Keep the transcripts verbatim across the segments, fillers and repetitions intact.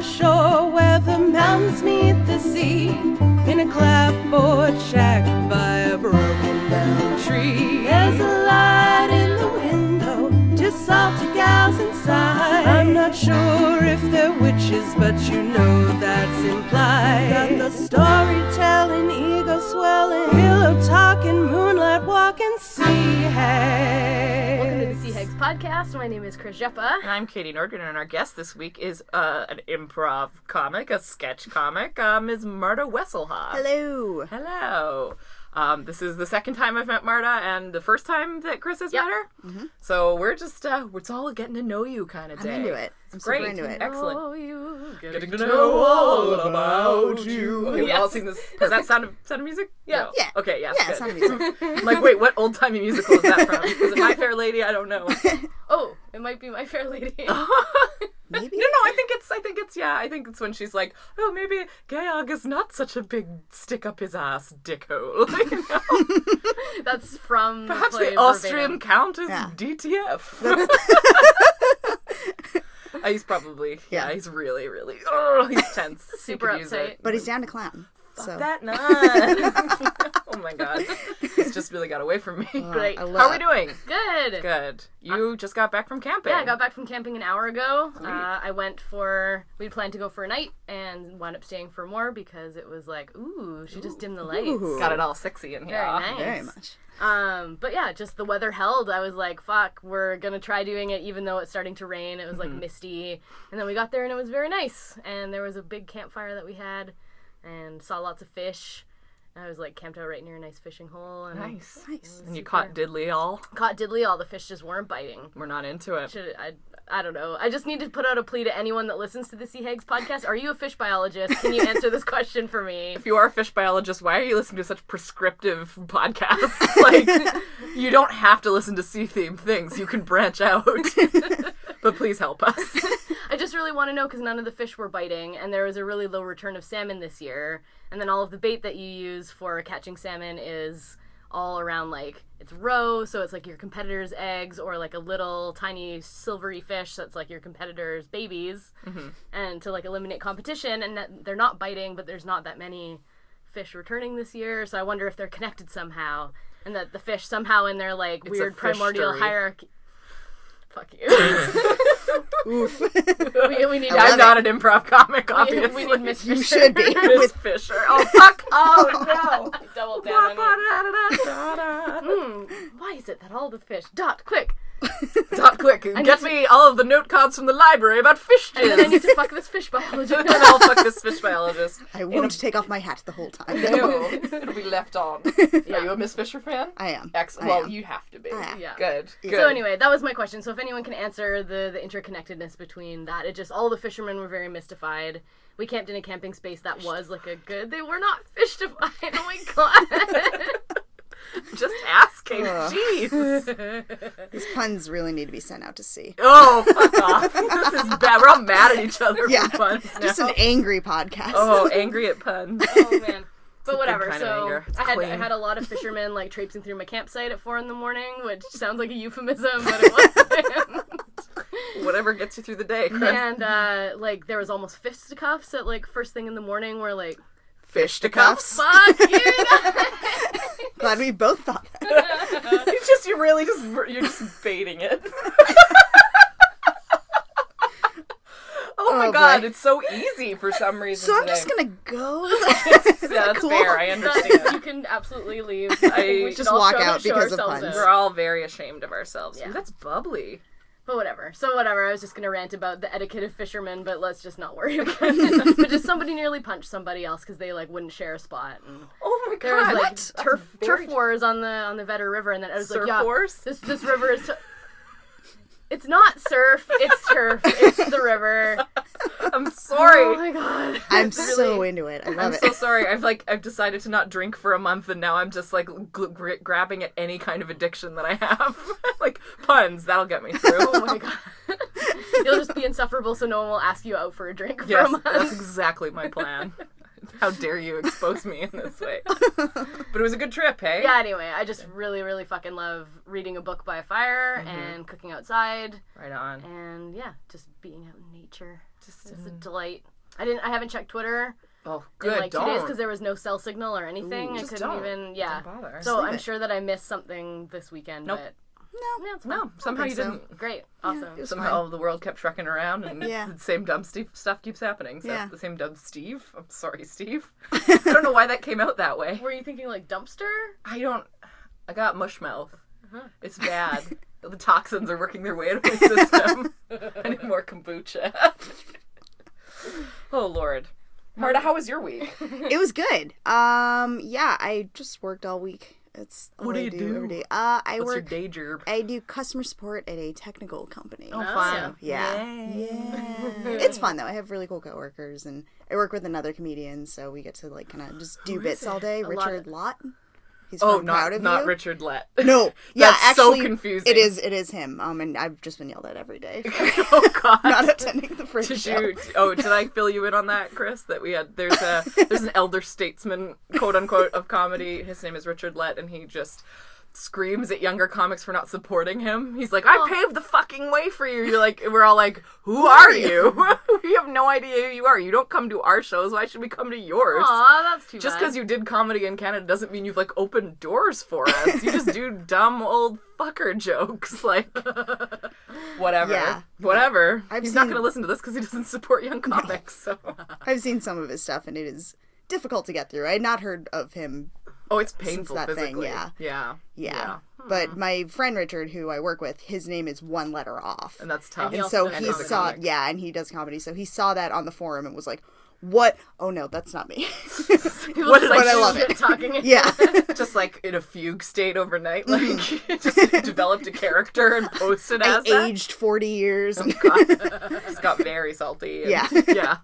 shore where the mountains meet the sea, in a clapboard shack by a broken down tree. There's a light in the window, two salty gals inside. I'm not sure if they're witches, but you know that's implied. Got the storytelling, ego swelling, pillow talking, moonlight walking, sea hags. Welcome to the Sea Hags podcast. My name is Chris Jeppa. And I'm Katie Nordgren, and our guest this week is uh, an improv comic, a sketch comic, uh, Miz Marta Wesselhoff. Hello. Hello. Um, this is the second time I've met Marta, and the first time that Chris has Yep. met her. Mm-hmm. So we're just, uh, it's all a getting to know you kind of I'm day. into it. I'm Great. super into it. Excellent. Oh, you. Getting to know all about you. Okay, we all Yes. sing this. Is that Sound of, sound of Music? Yeah. No. Yeah. Okay, yes, Yeah, good. Sound of Music. I'm like, wait, what old-timey musical is that from? Is it My Fair Lady? I don't know. Oh, it might be My Fair Lady. Maybe? No, no, I think it's, I think it's, yeah, I think it's when she's like, oh, maybe Georg is not such a big stick-up-his-ass dickhole. You know? That's from Perhaps play the Austrian verbatim. count is Yeah. D T F. Uh, he's probably, yeah, Yeah. he's really, really, oh, he's tense. He Super could use uptight. it. But he's down to clown. So That nun. Oh my god. He's just really got away from me. Great. I love How are we doing? Good. Good. You just got back from camping. Yeah, I got back from camping an hour ago. Uh, I went for, we planned to go for a night and wound up staying for more because it was like, ooh, she just dimmed the lights. Ooh. Got it all sexy in here. Very nice. very much. Um, but yeah, just the weather held. I was like, fuck, we're gonna try doing it even though it's starting to rain. It was like misty. And then we got there and it was very nice. And there was a big campfire that we had and saw lots of fish. I was like camped out right near a nice fishing hole. And Nice. Nice. And you super- caught diddly all. Caught diddly, all the fish just weren't biting. We're not into it. Should I? I don't know. I just need to put out a plea to anyone that listens to the Sea Hags podcast. Are you a fish biologist? Can you answer this question for me? If you are a fish biologist, why are you listening to such prescriptive podcasts? Like, you don't have to listen to sea-themed things. You can branch out. But please help us. I just really want to know because none of the fish were biting, and there was a really low return of salmon this year. And then all of the bait that you use for catching salmon is all around, like, it's roe, so it's like your competitor's eggs, or like a little tiny silvery fish that's like your competitor's babies. Mm-hmm. And to like eliminate competition, and that they're not biting, but there's not that many fish returning this year, so I wonder if they're connected somehow, and that the fish somehow in their like It's weird a primordial fish-tery. hierarchy. Fuck you. Oof. we, we need I love I'm not an improv comic, we, obviously. we need Miss Fisher. You should be. Miss With Fisher. Oh, fuck. Oh, no. Double down on it. Da-da-da-da-da. Hmm, why is it that all the fish... Dot, quick! Dot quick. Get to- me all of the note cards from the library about fish And then I need jizz. to fuck this fish biologist. And I'll fuck this fish biologist. I won't take off my hat the whole time. No, it'll be left on. Are you a Miss Fisher fan? I am. Excellent. I Well, am. you have to be. I am. Yeah. Good. Good. So anyway, that was my question. So if anyone can answer the, the interconnectedness between that, it just, all the fishermen were very mystified. We camped in a camping space that was like a good, they were not fish-tified. Oh my god. Just asking. Ugh. Jeez. These puns really need to be sent out to sea. Oh, fuck off. This is bad. We're all mad at each other Yeah. for puns Just now. an angry podcast. Oh, angry at puns. Oh man. But good whatever, kind of so anger. It's I had clean. I had a lot of fishermen like traipsing through my campsite at four in the morning, which sounds like a euphemism, but it wasn't. Whatever gets you through the day, Chris. And uh, like there was almost fisticuffs at like first thing in the morning. Where like, Fish to cuffs. fuck you guys. Glad we both thought that. You just, you really just, you're just baiting it. Oh my Oh, god, boy. it's so easy for some reason So I'm today. just gonna go. Yeah, that's cool? fair, I understand. You can absolutely leave. I- we should Just all walk show, out show because of ourselves puns. out. We're all very ashamed of ourselves. Yeah. Ooh, that's bubbly. But whatever. So whatever. I was just gonna rant about the etiquette of fishermen, but let's just not worry about it. But just somebody nearly punched somebody else because they like wouldn't share a spot. And Oh my there was god. like That's turf very- turf wars on the on the Vetter River, and then I was Surf like, yeah, wars? this this river is. T- it's not surf. It's turf. It's the river. I'm sorry. Oh my god. I'm It's so really- into it. I love I'm it. so sorry. I've like I've decided to not drink for a month, and now I'm just like gl- gr- grabbing at any kind of addiction that I have. Like puns, that'll get me through. Oh my god. You'll just be insufferable, so no one will ask you out for a drink for Yes, a month. that's exactly my plan. How dare you expose me in this way? But it was a good trip, hey? Yeah, anyway, I just really, really fucking love reading a book by a fire Mm-hmm. and cooking outside Right on. and, yeah, just being out in nature. Just It's a mm, delight. I didn't. I haven't checked Twitter oh, in good. like two don't. days because there was no cell signal or anything. Ooh. I Just couldn't don't. even. Yeah. Don't bother. So Leave I'm it. sure that I missed something this weekend. Nope. But No. yeah, it's fine. No, somehow you think so. didn't. Great. Awesome. it was Somehow the world kept trucking around, and Yeah. the same dumb Steve stuff keeps happening. So Yeah. the same dumb Steve. I'm sorry, Steve. I don't know why that came out that way. Were you thinking like dumpster? I don't. I got mush mouth. Uh-huh. It's bad. The toxins are working their way out of my system. I need more kombucha. Oh Lord, Marta, how was your week? It was good. Um, yeah, I just worked all week. It's all What do I you do? every day. Uh, I What's your work. day job? I do customer support at a technical company. Oh, Oh, fun. Yeah. Yay. Yeah. It's fun though. I have really cool coworkers, and I work with another comedian, so we get to like kind of just do Who is bits all it? day. A Richard Lott. He's Oh, from Proud not of not You. Richard Lett. No, yeah, That's so actually, confusing. It is. It is him. Um, and I've just been yelled at every day for Oh God. not attending the first Did show. you? Oh, did I fill you in on that, Chris? That we had there's a there's an elder statesman, quote unquote, of comedy. His name is Richard Lett, and he just screams at younger comics for not supporting him. He's like, "I Oh. paved the fucking way for you." You're like, we're all like, "Who are you? We have no idea who you are. You don't come to our shows. Why should we come to yours?" Aw, that's too Just bad. because you did comedy in Canada doesn't mean you've like opened doors for us. You just do dumb old fucker jokes, like whatever, Yeah. whatever. I've He's not seen- going to listen to this because he doesn't support young comics. So, I've seen some of his stuff, and it is difficult to get through. I had not heard of him. oh, it's painful that thing, physically. yeah. yeah, Yeah. But my friend Richard, who I work with, his name is one letter off. and that's tough. he And also so does he comedy. saw, yeah, and he does comedy. So he saw that on the forum and was like, "What? Oh no, that's not me." People What just, did like, I shit love it. talking. Yeah, just like in a fugue state overnight, like Mm-hmm. just developed a character and posted I as that. aged forty years. and- Just got very salty. And, Yeah. yeah.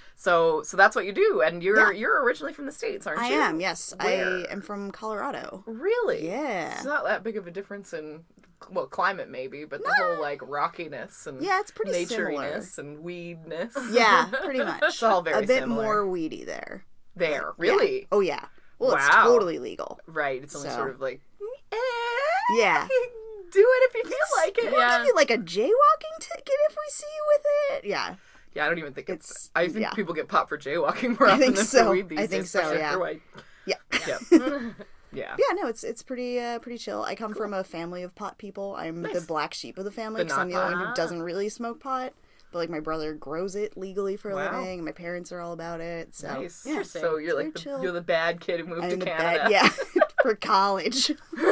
So, so that's what you do, and you're Yeah. you're originally from the States, aren't I you? am. Yes, Where? I am from Colorado. Really? Yeah. It's not that big of a difference in, well, climate maybe, but the whole like rockiness and Yeah, it's pretty naturiness and weedness. Yeah, pretty much. It's all very a bit similar. more weedy there. There, really? Yeah. Oh yeah. Well, it's Wow. totally legal. Right. It's only So. sort of like, eh, Yeah. do it if you feel like it. We'll Yeah. give you like a jaywalking ticket if we see you with it. Yeah. Yeah, I don't even think it's. It's- I think yeah. people get popped for jaywalking more I often think than so. for weed these I days, think so, especially if yeah. they're white. Yeah. Yeah. Yeah. Yeah, no, it's it's pretty uh, pretty chill. I come from a family of pot people. I'm the black sheep of the family The because I'm the only one not-pot. who doesn't really smoke pot. But like my brother grows it legally for a Wow. living, and my parents are all about it. So Nice. yeah, So you're like very the, chill. you're the bad kid who moved I'm to in the Canada. bed, yeah, for college.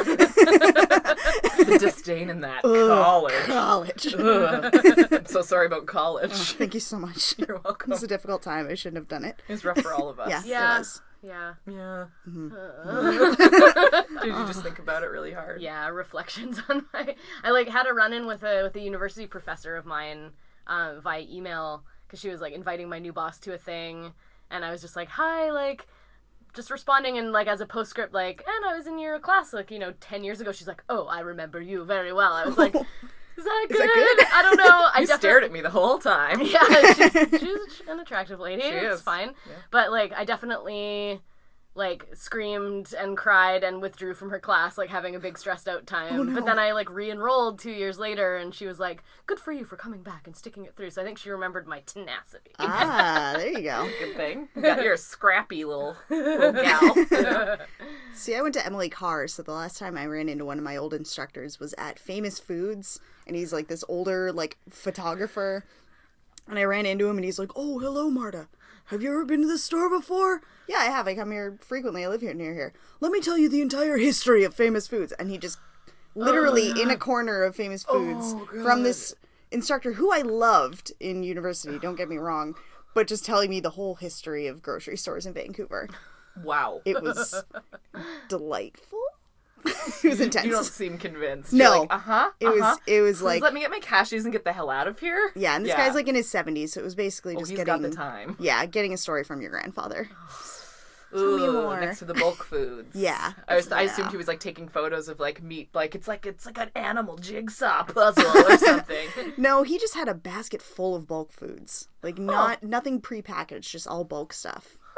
The disdain in that college. College. Ugh. I'm so sorry about college. Thank you so much. You're It welcome. was a difficult time. I shouldn't have done it. It was rough for all of us. Yeah, Yeah. it was. Yeah. Yeah. Mm-hmm. Did you just think about it really hard? Yeah, reflections on my. I like had a run in with a with a university professor of mine um, via email because she was like inviting my new boss to a thing, and I was just like, "Hi," like just responding and like as a postscript, like, "And I was in your class like you know ten years ago." She's like, "Oh, I remember you very well." I was like, "Is that good?" Is that good? I don't know. I You definitely stared at me the whole time. yeah, she's, she's an attractive lady. She it's is. fine. Yeah. But like, I definitely like screamed and cried and withdrew from her class, like having a big stressed out time. Oh, no. But then I like re-enrolled two years later, and she was like, "Good for you for coming back and sticking it through." So I think she remembered my tenacity. Ah, there you go. Good thing. You got, you're a scrappy little, little gal. See, I went to Emily Carr, so the last time I ran into one of my old instructors was at Famous Foods, and he's like this older, like, photographer. And I ran into him, and he's like, "Oh, hello, Marta. Have you ever been to this store before?" "Yeah, I have. I come here frequently. I live here near here. Let me tell you the entire history of Famous Foods." And he just literally in a corner of Famous Foods Oh, from God. this instructor who I loved in university, don't get me wrong, but just telling me the whole history of grocery stores in Vancouver. Wow. It was delightful. It was intense. You don't seem convinced. No. You're like, uh-huh, It uh-huh. was it was Please like let me get my cashews and get the hell out of here. yeah, and this guy's like in his seventies, so it was basically Oh, just he's getting got the time. yeah, getting a story from your grandfather. Ooh, me more. next to the bulk foods. Yeah. I was I Yeah. assumed he was like taking photos of like meat, like it's like it's like an animal jigsaw puzzle or something. No, he just had a basket full of bulk foods, like not nothing prepackaged, just all bulk stuff.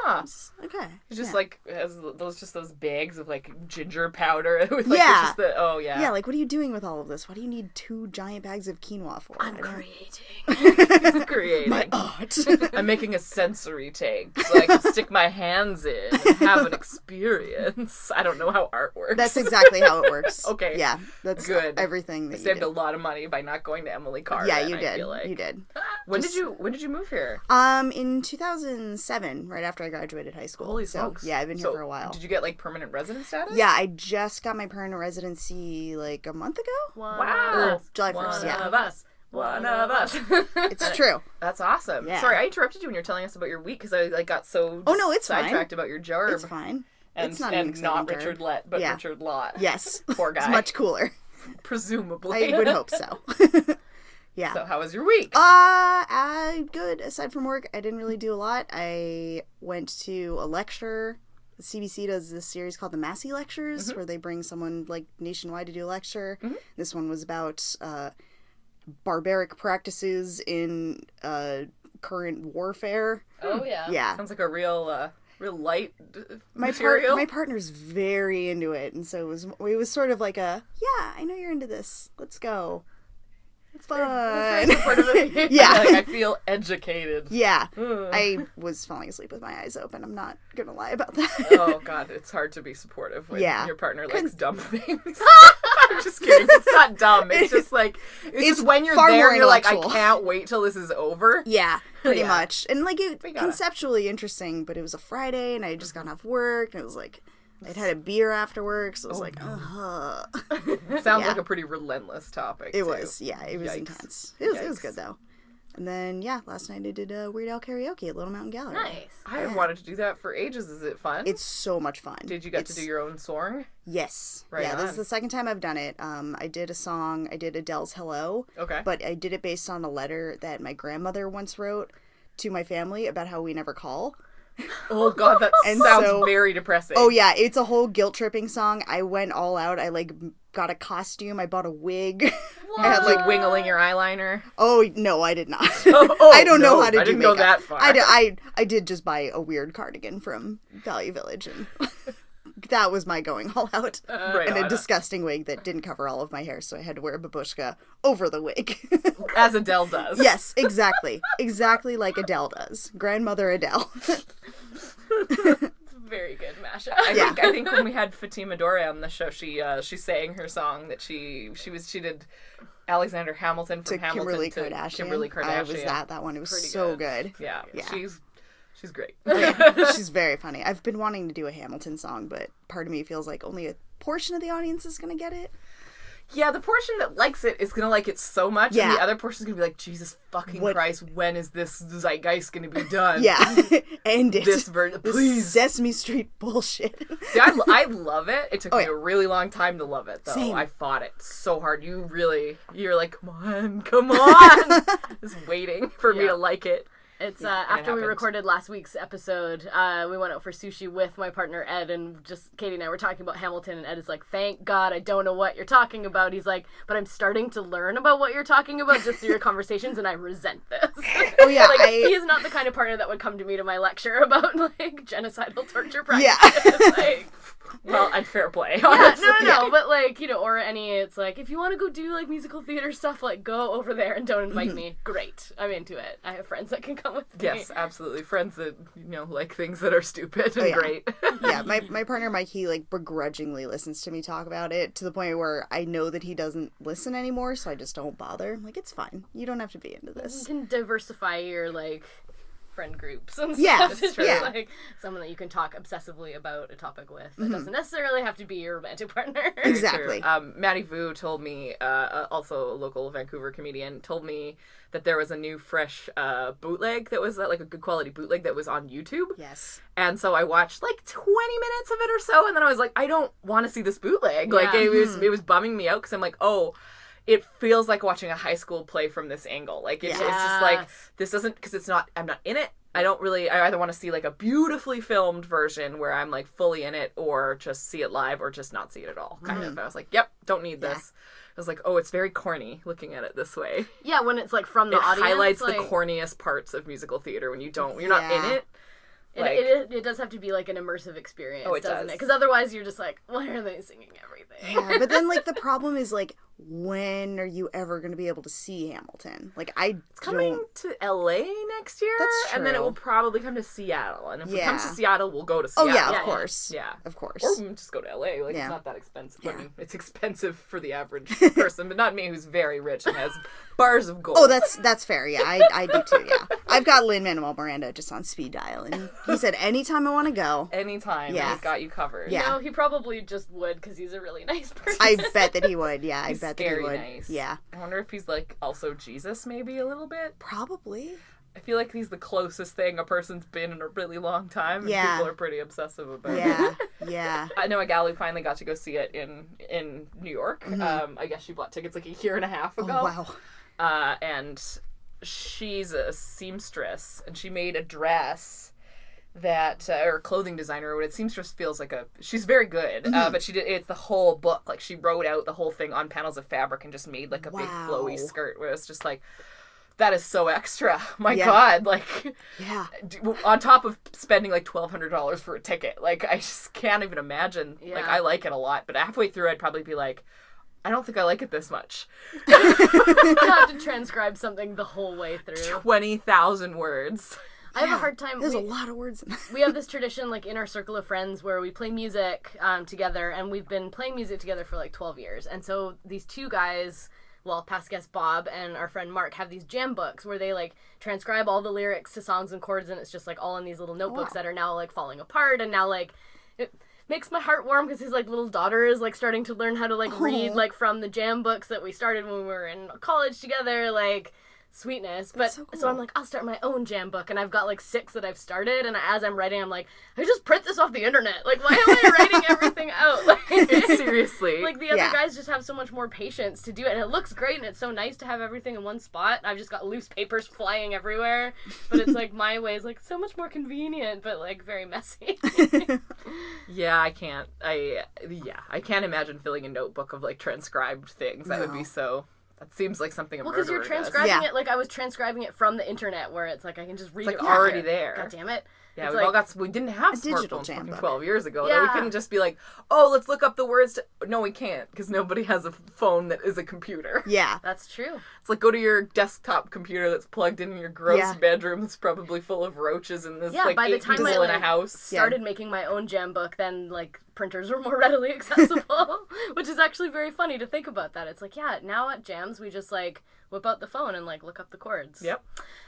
Huh. Okay. It's just yeah. like has those just those bags of like ginger powder with like Yeah. it's just the oh yeah. Yeah, like what are you doing with all of this? Why do you need two giant bags of quinoa for? I'm I don't- creating. creating. My art. I'm making a sensory tank so I can stick my hands in and have an experience. I don't know how art works. That's exactly how it works. Okay. Yeah, that's Good. everything I that you saved did. a lot of money by not going to Emily Carr. Yeah, then, you I did. feel like. You did. When Just- did you When did you move here? Um, in two thousand seven, right after I graduated high school. Holy so, smokes! Yeah, I've been here So, for a while. Did you get like permanent resident status? Yeah, I just got my permanent residency like a month ago. One Wow. of us. July One first. Yeah, of us. One of us. it's true. That's awesome. Yeah. Sorry, I interrupted you when you were telling us about your week because I like got so Oh, no, it's fine. sidetracked about your jarb. It's fine. And, It's not an and exciting not jarb. Richard Lett, but Yeah. Richard Lott. Yes, Poor guy. It's much cooler. Presumably. I would hope so. Yeah. So, how was your week? Uh, I good. Aside from work, I didn't really do a lot. I went to a lecture. C B C does this series called the Massey Lectures, Mm-hmm. where they bring someone like nationwide to do a lecture. This one was about uh, barbaric practices in uh, current warfare. Oh yeah. Yeah, Sounds like a real, uh, real light uh, my material. part, my partner's very into it, and so it was. It was sort of like a yeah. I know you're into this. Let's go. It's fun. yeah. Like, I feel educated. Yeah, Ugh. I was falling asleep with my eyes open. I'm not gonna lie about that. Oh god, it's hard to be supportive when Yeah. your partner Cause- likes dumb things. I'm just kidding. It's not dumb. It's just like it's, It's just when you're far there, more you're like, I intellectual. can't wait till this is over. Yeah, pretty Yeah. much. And like it We gotta- conceptually interesting, but it was a Friday, and I had just gotten off work, and it was like I'd had a beer after work, so it was like, uh It sounds Yeah. like a pretty relentless topic. It too. was, yeah, it was Yikes. intense. It was, it was Yikes. good though. And then yeah, last night I did uh, Weird Al karaoke at Little Mountain Gallery. Nice. I have wanted to do that for ages. Is it fun? It's so much fun. Did you get It's- to do your own song? Yes. Right yeah, this on. is the second time I've done it. Um, I did a song. I did Adele's "Hello." Okay. But I did it based on a letter that my grandmother once wrote to my family about how we never call. Oh god, that And sounds so- very depressing. Oh yeah, it's a whole guilt tripping song. I went all out. I like got a costume. I bought a wig. I had like like wingling your eyeliner. oh no, I did not. Oh, oh, I don't know no, how to I do didn't go makeup. that far. I, did, I I did just buy a weird cardigan from Value Village, and that was my going all out. Right and a on. disgusting wig that didn't cover all of my hair, so I had to wear a babushka over the wig. As Adele does. Yes, exactly, exactly like Adele does. Grandmother Adele. Very good mashup. I Yeah. think I think when we had Fatima Dore on the show, she uh, she sang her song that she she was she did Alexander Hamilton from to Hamilton Kimberly to Kardashian. Kimberly Kardashian. I was that that one. It was Pretty so good. Yeah, Yeah. she's she's great. She's very funny. I've been wanting to do a Hamilton song, but part of me feels like only a portion of the audience is gonna get it. Yeah, the portion that likes it is gonna like it so much, and Yeah. the other portion is gonna be like, Jesus fucking What- Christ, when is this zeitgeist gonna be done? Yeah, end it. This version, This please. Sesame Street bullshit. See, I, I love it. It took Oh, me yeah. a really long time to love it, though. Same. I fought it so hard. You really, you're like, come on, come on, just waiting for me Yeah. to like it. It's uh, and it after we happened. recorded last week's episode, uh, we went out for sushi with my partner Ed, and just Katie and I were talking about Hamilton, and Ed is like, thank God I don't know what you're talking about. He's like, but I'm starting to learn about what you're talking about just through your conversations, and I resent this. Oh yeah, like, I, he is not the kind of partner that would come to me to my lecture about, like, genocidal torture Yeah. practices. like, Well, and fair play. yeah, honestly. no, no, no, but, like, you know, or any, it's like, if you want to go do, like, musical theater stuff, like, go over there and don't invite Mm-hmm. me. Great. I'm into it. I have friends that can come with me. Yes, absolutely. Friends that, you know, like things that are stupid and Oh, yeah. great. yeah, my, my partner Mike, he like begrudgingly listens to me talk about it to the point where I know that he doesn't listen anymore, so I just don't bother. I'm like, it's fine. You don't have to be into You this. can diversify your, like, friend groups and Yeah, stuff. that's Just, true. like, someone that you can talk obsessively about a topic with. It Mm-hmm. doesn't necessarily have to be your romantic partner. Exactly. True. Um, Maddie Vu told me, uh, uh, also a local Vancouver comedian, told me that there was a new fresh uh, bootleg that was uh, like a good quality bootleg that was on YouTube. Yes. And so I watched like twenty minutes of it or so, and then I was like, I don't want to see this bootleg. Like Yeah. it was, it was bumming me out because I'm like, oh, it feels like watching a high school play from this angle. Like it's, it's just like Yes. this doesn't because it's not. I'm not in it. I don't really. I either want to see like a beautifully filmed version where I'm like fully in it, or just see it live, or just not see it at all. Kind of. I was like, yep, don't need Yeah. this. I was like, oh, it's very corny looking at it this way. Yeah, when it's, like, from the It audience. highlights like, the corniest parts of musical theater when you don't. You're not Yeah. in it. It, Like, it, it does have to be like an immersive experience, Oh, it doesn't does. it? Because otherwise you're just like, why are they singing everything? Yeah, but then like the problem is like, when are you ever going to be able to see Hamilton? Like I it's coming don't. to L A next year, That's and then it true. will probably come to Seattle. And if it Yeah. comes to Seattle, we'll go to Oh Seattle. yeah, of Yeah, yeah. course. Yeah. Of course. Or we can just go to L A. Like, Yeah. it's not that expensive. Yeah. I mean, it's expensive for the average person, but not me who's very rich and has bars of gold. Oh, that's that's fair. Yeah, I I do too. Yeah, I've got Lin-Manuel Miranda just on speed dial, and he said anytime I want to go. Anytime, Yeah. he's got you covered. Yeah. No, he probably just would because he's a really nice person. I bet that he would. Yeah, I He's bet that he scary would. nice. Yeah, I wonder if he's, like, also Jesus, maybe, a little bit. probably. I feel like he's the closest thing a person's been in a really long time, and Yeah. people are pretty obsessive about it. Yeah, yeah. I know a gal who finally got to go see it in in New York. Um, I guess she bought tickets like a year and a half ago. Mm-hmm. Oh, wow. Uh, and she's a seamstress, and she made a dress that, uh, or a clothing designer. What seamstress feels like a. She's very good, Mm-hmm. uh, but she did. It's the whole book. Like, she wrote out the whole thing on panels of fabric and just made like a big Wow. flowy skirt. Where it's just like. That is so extra. My Yeah. God, like, Yeah. d- on top of spending like twelve hundred dollars for a ticket, like, I just can't even imagine. Like, Yeah. I like it a lot, but halfway through, I'd probably be like, I don't think I like it this much. You have to transcribe something the whole way through. twenty thousand words. I have a hard time. There's we, a lot of words in that. we have this tradition, like, in our circle of friends where we play music um, together, and we've been playing music together for like twelve years. And so these two guys, well, past guest Bob and our friend Mark, have these jam books where they, like, transcribe all the lyrics to songs and chords, and it's just, like, all in these little notebooks Wow. that are now, like, falling apart, and now, like, it makes my heart warm because his, like, little daughter is, like, starting to learn how to, like, read, Aw. like, from the jam books that we started when we were in college together, like, sweetness. But so so I'm cool. like, I'll start my own jam book, and I've got, like, six that I've started, and as I'm writing, I'm like, I just print this off the internet. Like, why am I writing everything out? Like, Seriously. like, the other Yeah. guys just have so much more patience to do it, and it looks great, and it's so nice to have everything in one spot. I've just got loose papers flying everywhere, but it's like, my way is, like, so much more convenient, but, like, very messy. Yeah, I can't. I yeah, I can't imagine filling a notebook of like transcribed things. That would be No. so. That seems like something a Well, because murderer you're does. transcribing Yeah. it, like, I was transcribing it from the internet, where it's like, I can just read like it already from there. God damn it. Yeah, It's we've all like- got. We didn't have A digital smartphones jam fucking book. twelve years ago. Though. We Yeah. couldn't just be like, oh, let's look up the words. To... No, we can't because nobody has a phone that is a computer. Yeah. That's true. It's like go to your desktop computer that's plugged in your gross Yeah. bedroom that's probably full of roaches and there's Yeah, like by the eight time people I, in a like, house. Yeah. Started making my own jam book, then, like, printers were more readily accessible, which is actually very funny to think about that. It's like, yeah, now at jams, we just, like, whip out the phone and, like, look up the chords. Yep.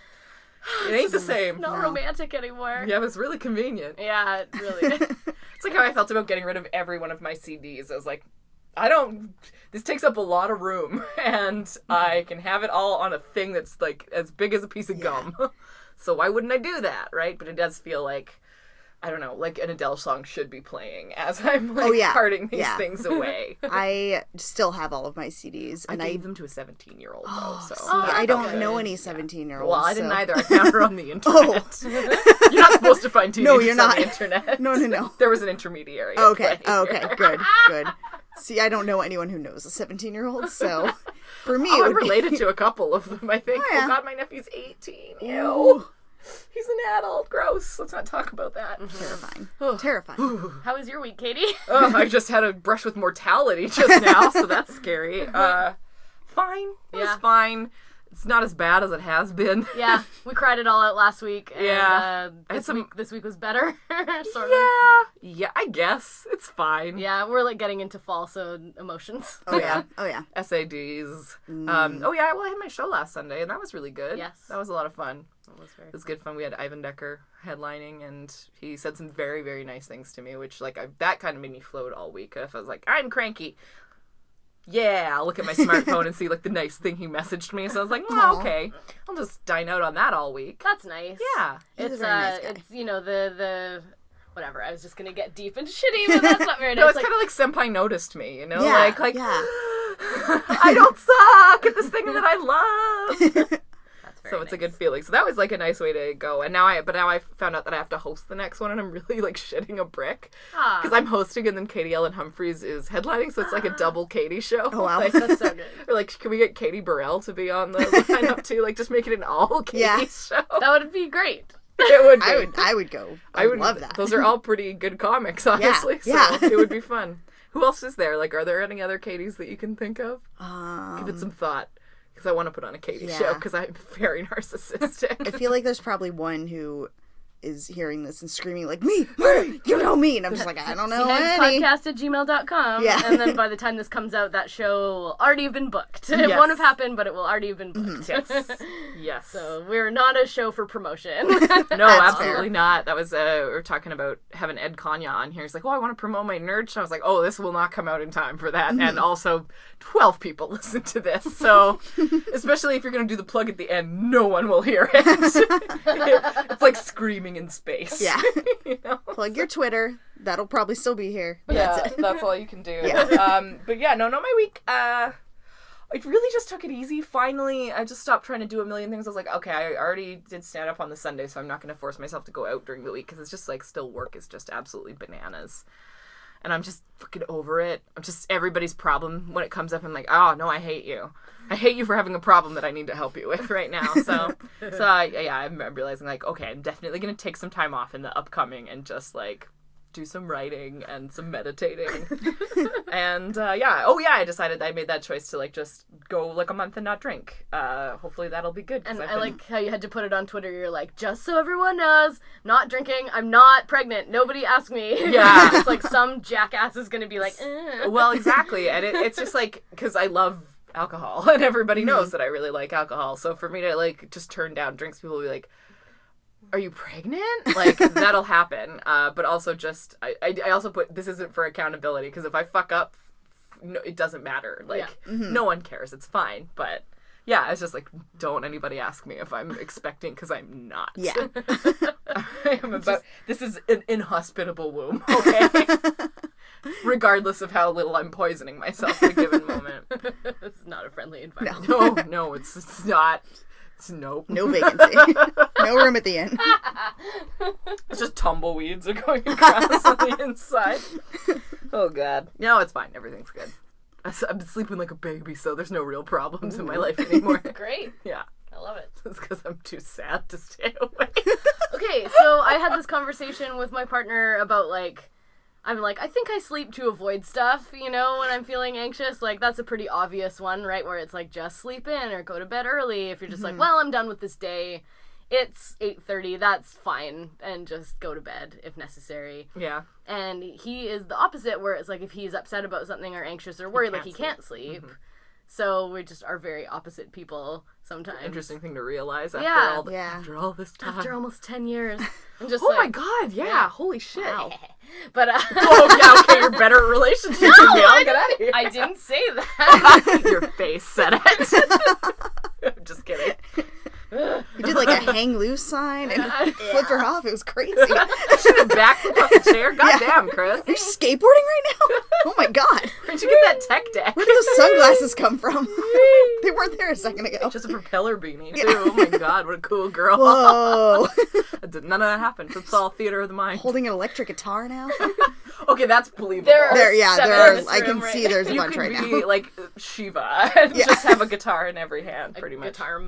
It ain't the same. Not No. romantic anymore. Yeah, but it's really convenient. Yeah, it really is. It's like how I felt about getting rid of every one of my C Ds. I was like, I don't. This takes up a lot of room, and I can have it all on a thing that's like as big as a piece of gum. So why wouldn't I do that, right? But it does feel like, I don't know, like an Adele song should be playing as I'm like Oh, yeah. carting these Yeah. things away. I still have all of my C Ds, I and I. gave them to a seventeen-year-old though. Oh, So see, Oh, I that's don't good. know any seventeen-year-olds. well, I didn't so- either. I found her on the internet. You're not supposed to find teenagers No, you're on not. the internet. No, no, no. There was an intermediary. at Okay. play Okay. here. Good. Good. See, I don't know anyone who knows a seventeen-year-old, so for me, Oh, it I'm would be- related to a couple of them, I think. Oh, Oh, yeah. God, my nephew's eighteen. Ew. Ooh, He's an adult. Gross. Let's not talk about that. terrifying. Oh. Terrifying. How was your week, Katie? Ugh, I just had a brush with mortality just now, so that's scary. Uh, fine. It was Yeah. fine. It's not as bad as it has been. Yeah, we cried it all out last week. And, Yeah. uh, I had this some- week, this week was better, sort of. Yeah. Yeah, I guess. It's fine. Yeah, we're, like, getting into fall, so emotions. Oh yeah. Oh yeah. S A Ds. Um, oh, yeah, well, I had my show last Sunday, and that was really good. Yes. That was a lot of fun. It was very It was good fun. We had Ivan Decker headlining, and he said some very, very nice things to me, which, like, I, that kind of made me float all week. If I was like, I'm cranky. Yeah, I'll look at my smartphone and see, like, the nice thing he messaged me. So I was like, oh, Aw. okay. I'll just dine out on that all week. That's nice. Yeah. He's a It's very uh, nice guy. it's you know the the whatever. I was just gonna get deep and shitty, but that's not very nice. No, it's Like, kind of like Senpai noticed me, you know? Yeah, like, like, yeah. I don't suck at this thing that I love. that's very So it's a nice. good feeling. So that was like a nice way to go. And now I, but now I found out that I have to host the next one, and I'm really like shitting a brick Ah, because I'm hosting, and then Katie Ellen Humphreys is headlining, so it's like a double Katie show. Oh, wow. Like, that's so good. or like, can we get Katie Burrell to be on the lineup too? Like, just make it an all Katie Yeah. show. That would be great. It would be. I would. I would go. I, I would would love that. Those are all pretty good comics, honestly. yeah. So it would be fun. Who else is there? Like, are there any other Katies that you can think of? Um, Give it some thought. Because I want to put on a Katie yeah. show because I'm very narcissistic. I feel like there's probably one who is hearing this and screaming like, me, me, you know me. And I'm just like, I don't know any. Podcast at gmail dot com. Yeah. And then by the time this comes out, that show will already have been booked. It Yes. won't have happened, but it will already have been booked. Yes. Yes. So we're not a show for promotion. No, That's absolutely fair. not. That was, uh, we were talking about having Ed Kanya on here. He's like, oh, I want to promote my nerd show. I was like, oh, this will not come out in time for that. And also, twelve people listen to this. So, especially if you're going to do the plug at the end, no one will hear it. It's like screaming in space. Yeah. You know? Plug your Twitter. That'll probably still be here. But Yeah, that's it. that's all you can do. Yeah. Um, but yeah, no, not my week. Uh, I really just took it easy. Finally, I just stopped trying to do a million things. I was like, okay, I already did stand up on the Sunday, so I'm not going to force myself to go out during the week because it's just like still work is just absolutely bananas. And I'm just fucking over it. I'm just everybody's problem when it comes up. I'm like, oh no, I hate you. I hate you for having a problem that I need to help you with right now. So, so I, yeah, I'm realizing like, okay, I'm definitely going to take some time off in the upcoming and just like do some writing and some meditating. And uh, yeah, oh yeah, I decided I made that choice to like just go like a month and not drink. Uh, hopefully that'll be good. 'cause And I've I been- like how you had to put it on Twitter. You're like, just so everyone knows, not drinking. I'm not pregnant. Nobody asked me. Yeah. It's like some jackass is going to be like, eh. Well, exactly. And it, it's just like, because I love alcohol and everybody knows that I really like alcohol. So for me to like just turn down drinks, people will be like, are you pregnant? Like, that'll happen. Uh, but also just, I, I, I also put, this isn't for accountability, because if I fuck up, no, it doesn't matter. Like, Yeah. no one cares. It's fine. But yeah, it's just like, don't anybody ask me if I'm expecting, because I'm not. Yeah. I am about, this is an inhospitable womb, okay? Regardless of how little I'm poisoning myself at a given moment. It's not a friendly environment. No, no, it's, it's not. It's nope. No vacancy. No room at the inn. It's just tumbleweeds are going across on the inside. Oh, God. No, it's fine. Everything's good. I s- I've been sleeping like a baby, so there's no real problems in my life anymore. Great. Yeah. I love it. It's because I'm too sad to stay awake. Okay, so I had this conversation with my partner about, like, I'm like, I think I sleep to avoid stuff, you know, when I'm feeling anxious. Like, that's a pretty obvious one, right? Where it's like, just sleep in or go to bed early. If you're just like, well, I'm done with this day. It's eight thirty. That's fine. And just go to bed if necessary. Yeah. And he is the opposite, where it's like, if he's upset about something or anxious or worried, like, he can't can't sleep. So we just are very opposite people sometimes. Interesting thing to realize after Yeah. all the, Yeah. after all this time. After almost ten years. I'm just oh my like, God, yeah. Yeah. Holy shit. wow. But, uh, Oh, yeah, okay, you're better at relationships than me. I'll get out of here. I didn't say that. Your face said it. I'm just kidding. We did like a hang loose sign and flipped her off. It was crazy. Are Should have backflipped off the chair. God damn, Chris. you skateboarding right now? Oh my God. Where'd you get that tech deck? Where did those sunglasses come from? They weren't there a second ago. Just a propeller beanie, too. Oh my God, what a cool girl. Whoa. None of that happened. It's all theater of the mind. Holding an electric guitar now? Okay, that's believable. There are There, yeah, seven there in are. this I can room right see now. there's a You bunch could right be now. like Shiva and Yeah. just have a guitar in every hand, pretty much. Guitar.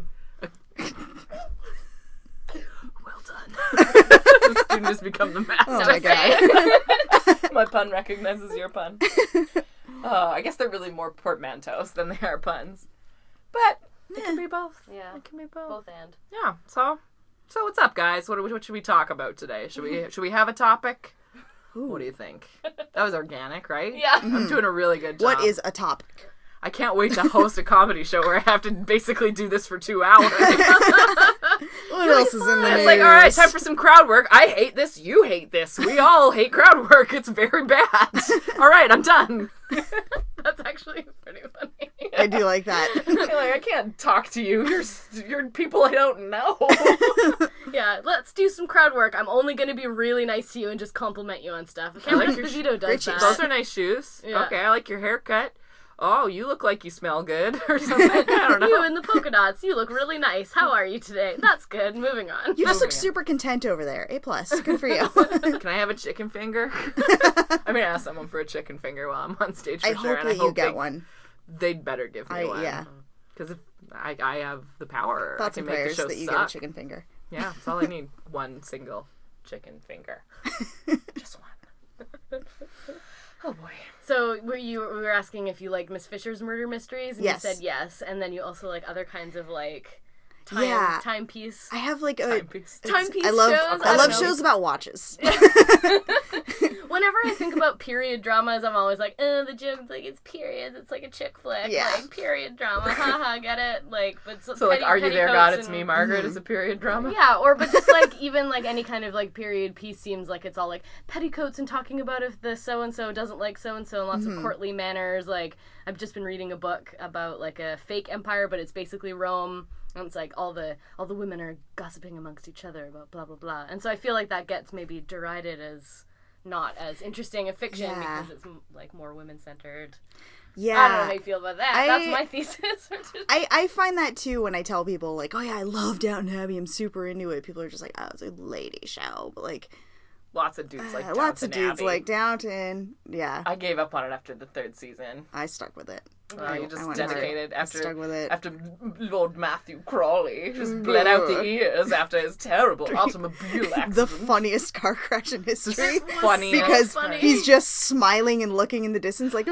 Well done. The student has become the master. Oh my God. My pun recognizes your pun. Oh, I guess they're really more portmanteaus than they are puns. But it can be both. Yeah. It can be both. Both and. Yeah. So, so what's up, guys? What, what should we talk about today? Should we should we have a topic? What do you think? That was organic, right? Yeah. I'm doing a really good job. What is a topic? I can't wait to host a comedy show where I have to basically do this for two hours. What else is in the It's news? like, all right, time for some crowd work. I hate this. You hate this. We all hate crowd work. It's very bad. All right, I'm done. That's actually pretty funny. I do like that. You're like, I can't talk to you. You're you're people I don't know. Yeah, let's do some crowd work. I'm only going to be really nice to you and just compliment you on stuff. Cameron Esposito does Great that. shoes. Those are nice shoes. Yeah. Okay, I like your haircut. Oh, you look like you smell good or something. I don't know. You and the polka dots. You look really nice. How are you today? That's good. Moving on. You just look Okay. super content over there. A plus. Good for you. Can I have a chicken finger? I'm gonna ask someone for a chicken finger while I'm on stage for I sure. hope and that I you hope get they, one. They'd better give me I one. yeah. Because if I, I have the power, Thoughts I and can make the prayers show that you suck. get a chicken finger. Yeah, that's all I need. One single chicken finger. Just one. Oh boy. So were you we were asking if you like Miss Fisher's murder mysteries, and Yes. you said yes, and then you also like other kinds of like time Yeah. timepiece. I have like a Timepiece. it's- Timepiece I love shows? I I love don't know. shows about watches. Whenever I think about period dramas, I'm always like, oh, the joke's like it's periods, it's like a chick flick, Yeah. like period drama, haha, get it? Like, but so, So like, petty- Are You There, God? It's petticoats Me, and- Margaret is a period drama? Yeah, or but just like even like any kind of like period piece seems like it's all like petticoats and talking about if the so and so doesn't like so and so and lots of courtly manners. Like I've just been reading a book about like a fake empire, but it's basically Rome. And it's like all the all the women are gossiping amongst each other about blah blah blah. And so I feel like that gets maybe derided as not as interesting a fiction Yeah. because it's m- like more women centered. Yeah. I don't know how you feel about that. I- That's my thesis. I, I find that too when I tell people like, oh yeah, I love Downton Abbey, I'm super into it. People are just like, oh, it's a lady show, but like Lots of dudes like uh, lots of Downton dudes Abbey. like Downton. Yeah, I gave up on it after the third season. I stuck with it. Uh, I- you I just went hard. dedicated I after stuck with it. after Lord Matthew Crawley just bled out the ears after his terrible automobile accident. The funniest car crash in history. funny Because funny. he's just smiling and looking in the distance like, Like,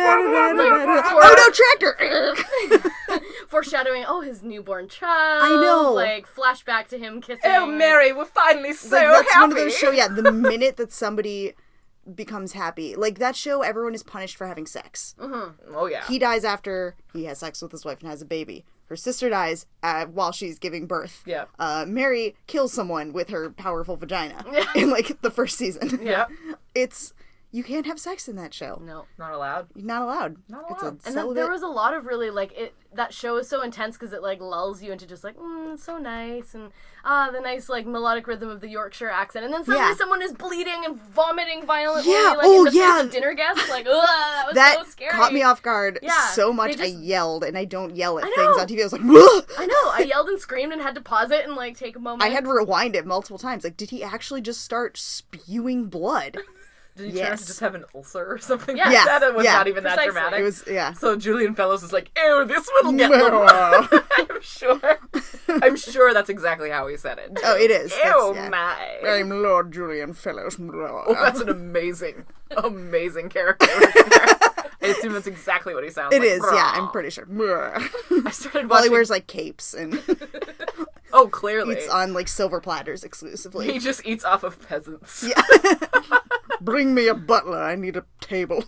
oh no, tractor! Foreshadowing, oh, his newborn child. I know. Like, flashback to him kissing. Oh, Mary, we're finally so Like, that's happy. one of those show. Yeah, the minute that somebody becomes happy, like that show, everyone is punished for having sex. Oh yeah. He dies after he has sex with his wife and has a baby. Her sister dies uh, while she's giving birth. Yeah. Uh, Mary kills someone with her powerful vagina in like the first season. Yeah. It's you can't have sex in that show. No. Not allowed. You're not allowed. Not It's allowed. a And then celibate. there was a lot of really, like, it. That show is so intense because it, like, lulls you into just, like, mm, it's so nice. And, ah, the nice, like, melodic rhythm of the Yorkshire accent. And then suddenly Yeah. someone is bleeding and vomiting violently, Yeah, like, oh, in the yeah. face of dinner guests. Like, ugh, that was that so scary. caught me off guard Yeah, so much. they just- I yelled, and I don't yell at I things know. on T V. I was like, "Whoa!" I know. I yelled and screamed and had to pause it and, like, take a moment. I had to rewind it multiple times. Like, did he actually just start spewing blood? Did he turn Yes. to just have an ulcer or something Yeah. like Yeah, that? It was yeah. not even Precisely. that dramatic. It was yeah. So Julian Fellows is like, ew, this one'll get the I'm sure. I'm sure that's exactly how he said it. Oh, it is. Ew, That's- yeah. my. I'm Lord Julian Fellows. Oh, that's an amazing, amazing character. I assume that's exactly what he sounds It like. is, yeah, I'm pretty sure. I started While he watching. wears like capes and oh, clearly. eats on like silver platters exclusively. He just eats off of peasants. Yeah. Bring me a butler. I need a table.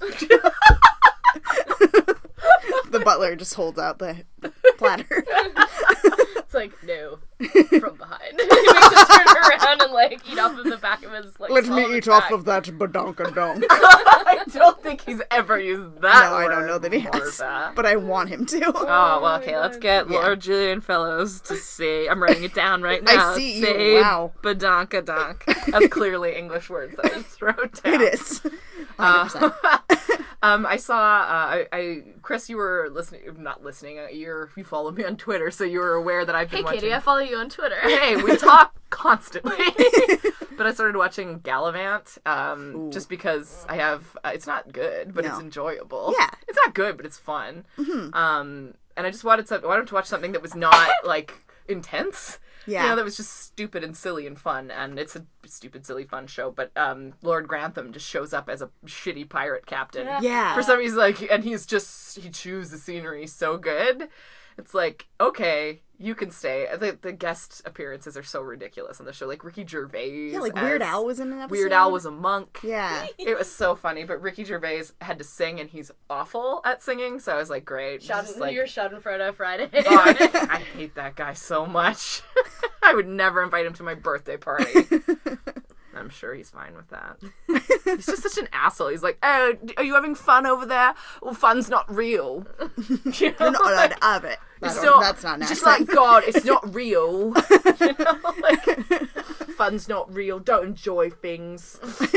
The butler just holds out the platter. It's like, no. From behind. He makes him turn around and, like, eat off of the back of his, like, Let small me of his eat off back. of that badonkadonk. I don't think he's ever used that No, I don't word know that he before has, that. but I want him to. Oh, well, okay, let's get Yeah. Lord Julian Fellows to say, I'm writing it down right I now. see you, say wow. badonkadonk. That's clearly English words that I just wrote down. It is. one hundred percent. Um, I saw, uh, I, I, Chris, you were listening, not listening, uh, you're, you follow me on Twitter, so you were aware that I've been Hey, watching. Katie, I follow you on Twitter. Hey, we talk constantly. But I started watching Gallivant, um, just because I have, uh, it's not good, but No. it's enjoyable. Yeah. It's not good, but it's fun. Um, and I just wanted to, wanted to watch something that was not, like, intense. Yeah. You know, that was just stupid and silly and fun, and it's a stupid, silly, fun show, but um, Lord Grantham just shows up as a shitty pirate captain. Yeah. For some reason, like, and he's just, he chews the scenery so good. It's like, okay, you can stay. The, the guest appearances are so ridiculous on the show. Like, Ricky Gervais. Yeah, like Weird as- Al was in an episode. Weird Al was a monk. Yeah. It was so funny, but Ricky Gervais had to sing, and he's awful at singing, so I was like, great. Schaden- Just like, You're Schadenfreude Friday. oh, I, I hate that guy so much. I would never invite him to my birthday party. I'm sure he's fine with that. He's just such an asshole. He's like, oh, are you having fun over there? Well, fun's not real. You know, You're not allowed like, to have it. it's That's not, that's not an just accent. like God, it's not real. You know, like, fun's not real. Don't enjoy things.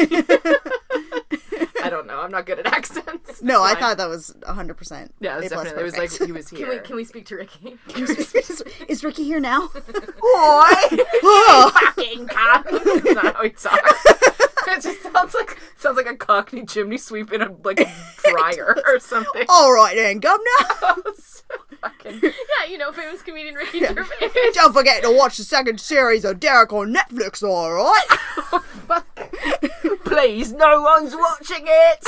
I don't know. I'm not good at accents. No, I Fine. thought that was one hundred percent. Yeah, it was A plus definitely. It was perfect. like he was here. Can we, can we speak to Ricky? is, is Ricky here now? Boy, Oh. fucking cock. That's not how he talks. It just sounds like sounds like a Cockney chimney sweep in a like a dryer or something. All right then, governor. Fucking Yeah, you know, famous comedian Ricky Gervais. Don't forget to watch the second series of Derek on Netflix, alright? please, no one's watching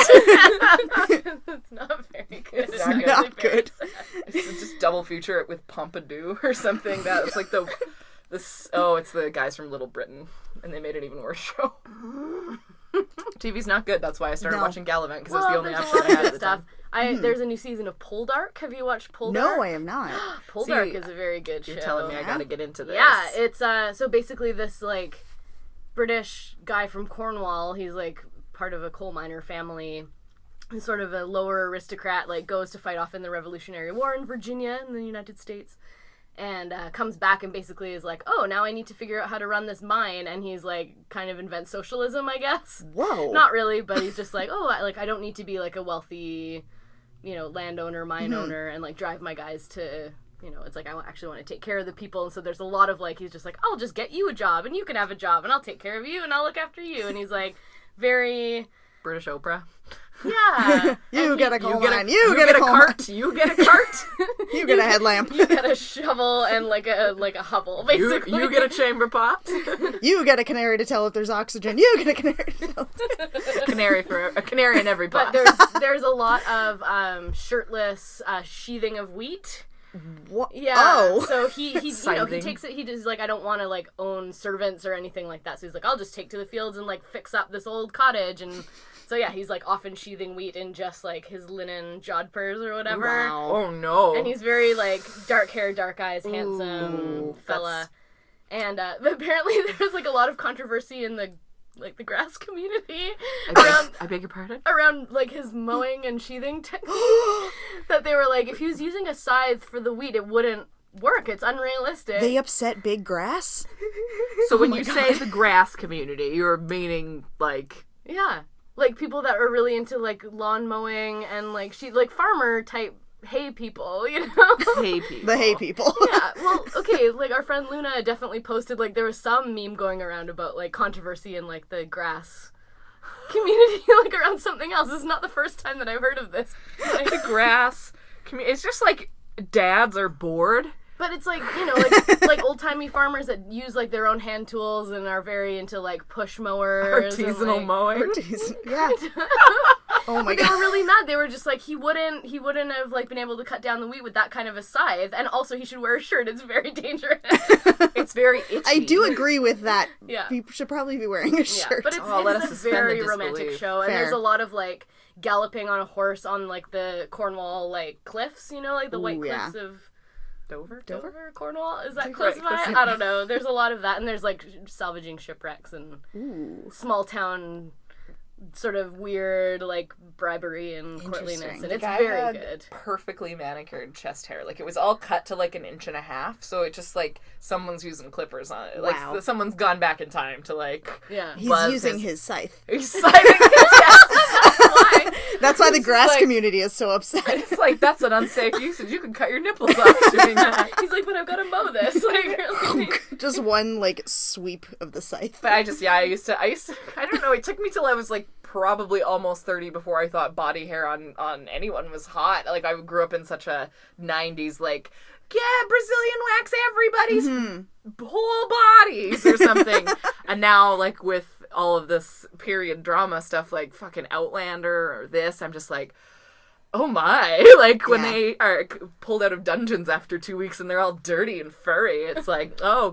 it. It's not very good. It's It's not really not very good. sad. Just just double feature it with Pompidou or something. That's like the this. Oh, it's the guys from Little Britain, and they made an even worse show. T V's not good. That's why I started No. watching Gallivant because Well, it was the only there's a option lot I of had good at the stuff. time. I There's a new season of Poldark. Have you watched Poldark? No, I am not. Poldark See, is a very good You're show. telling me I gotta get into this. Yeah, it's uh so basically this like British guy from Cornwall, he's like part of a coal miner family. He's sort of a lower aristocrat, like goes to fight off in the Revolutionary War in Virginia in the United States. And uh, comes back and basically is like, oh, now I need to figure out how to run this mine. And he's like, kind of invents socialism, I guess. Whoa. Not really, but he's just like, oh, I, like I don't need to be like a wealthy, you know, landowner, mine owner, and like drive my guys to, you know, it's like I actually want to take care of the people. And so there's a lot of like, he's just like, I'll just get you a job, and you can have a job, and I'll take care of you, and I'll look after you. And he's like, very, British Oprah. yeah. You And get he- a coal You get a, mine. you You get, get a a coal cart. You get a cart. mine. You get a headlamp. You get a shovel and like a like a hovel, you, basically. you get a chamber pot. You get a canary to tell if there's oxygen. You get a canary to tell. canary for a canary in every pot. But there's there's a lot of um, shirtless uh, sheathing of wheat. What? Yeah. Oh. So he he you know he Scything. takes it. He does like I don't want to like own servants or anything like that. So he's like I'll just take to the fields and like fix up this old cottage. And so yeah, he's like often sheathing wheat in just like his linen jodhpurs or whatever. Wow. Oh no. And he's very like dark hair, dark eyes, handsome Ooh, fella. And uh, but apparently there was like a lot of controversy in the like the grass community I around beg, I beg your pardon? around like his mowing and sheathing technique. That they were like, if he was using a scythe for the wheat, it wouldn't work. It's unrealistic. They upset big grass? So when my you God. say the grass community, you're meaning like yeah, like people that are really into like lawn mowing and like she like farmer type hay people, you know. hay people. The hay people. Yeah, well, okay, like our friend Luna definitely posted like there was some meme going around about like controversy in like the grass community, like around something else. This is not the first time that I've heard of this. Like, the grass community. It's just like dads are bored. but it's like, you know, like like old timey farmers that use like their own hand tools and are very into like push mowers. and, Artisanal like, mowing. Jeez. Yeah. Oh my They were god. really mad. They were just like he wouldn't he wouldn't have like been able to cut down the wheat with that kind of a scythe, and also he should wear a shirt. It's very dangerous. It's very itchy. I do agree with that. Yeah. You should probably be wearing a Yeah, shirt. but it's, Oh, let it's us a suspend the very romantic disbelief. show, and Fair. there's a lot of like galloping on a horse on like the Cornwall like cliffs, you know, like the white Ooh, yeah. cliffs of Dover. Dover, Cornwall. Is that think close right, by? close I don't know. There's a lot of that, and there's like salvaging shipwrecks and Ooh. small town sort of weird like bribery and courtliness, Interesting. and The it's guy very had good. perfectly manicured chest hair. Like it was all cut to like an inch and a half, so it just like someone's using clippers on it. Like Wow. s- someone's gone back in time to like Yeah. He's Buzz using is- his scythe. he's sliding his chest. Why? That's why the grass like- community is so upset. It's like that's an unsafe usage. You can cut your nipples off doing that. He's like, but I've got to mow this. Like, really? Just one like sweep of the scythe. But I just yeah, I used to I used to I don't know, it took me till I was like probably almost thirty before I thought body hair on on anyone was hot. Like I grew up in such a nineties like yeah, Brazilian wax everybody's Mm-hmm. whole bodies or something. And now like with all of this period drama stuff like fucking Outlander or this, I'm just like oh my, like when Yeah. they are c- pulled out of dungeons after two weeks and they're all dirty and furry, it's like, oh,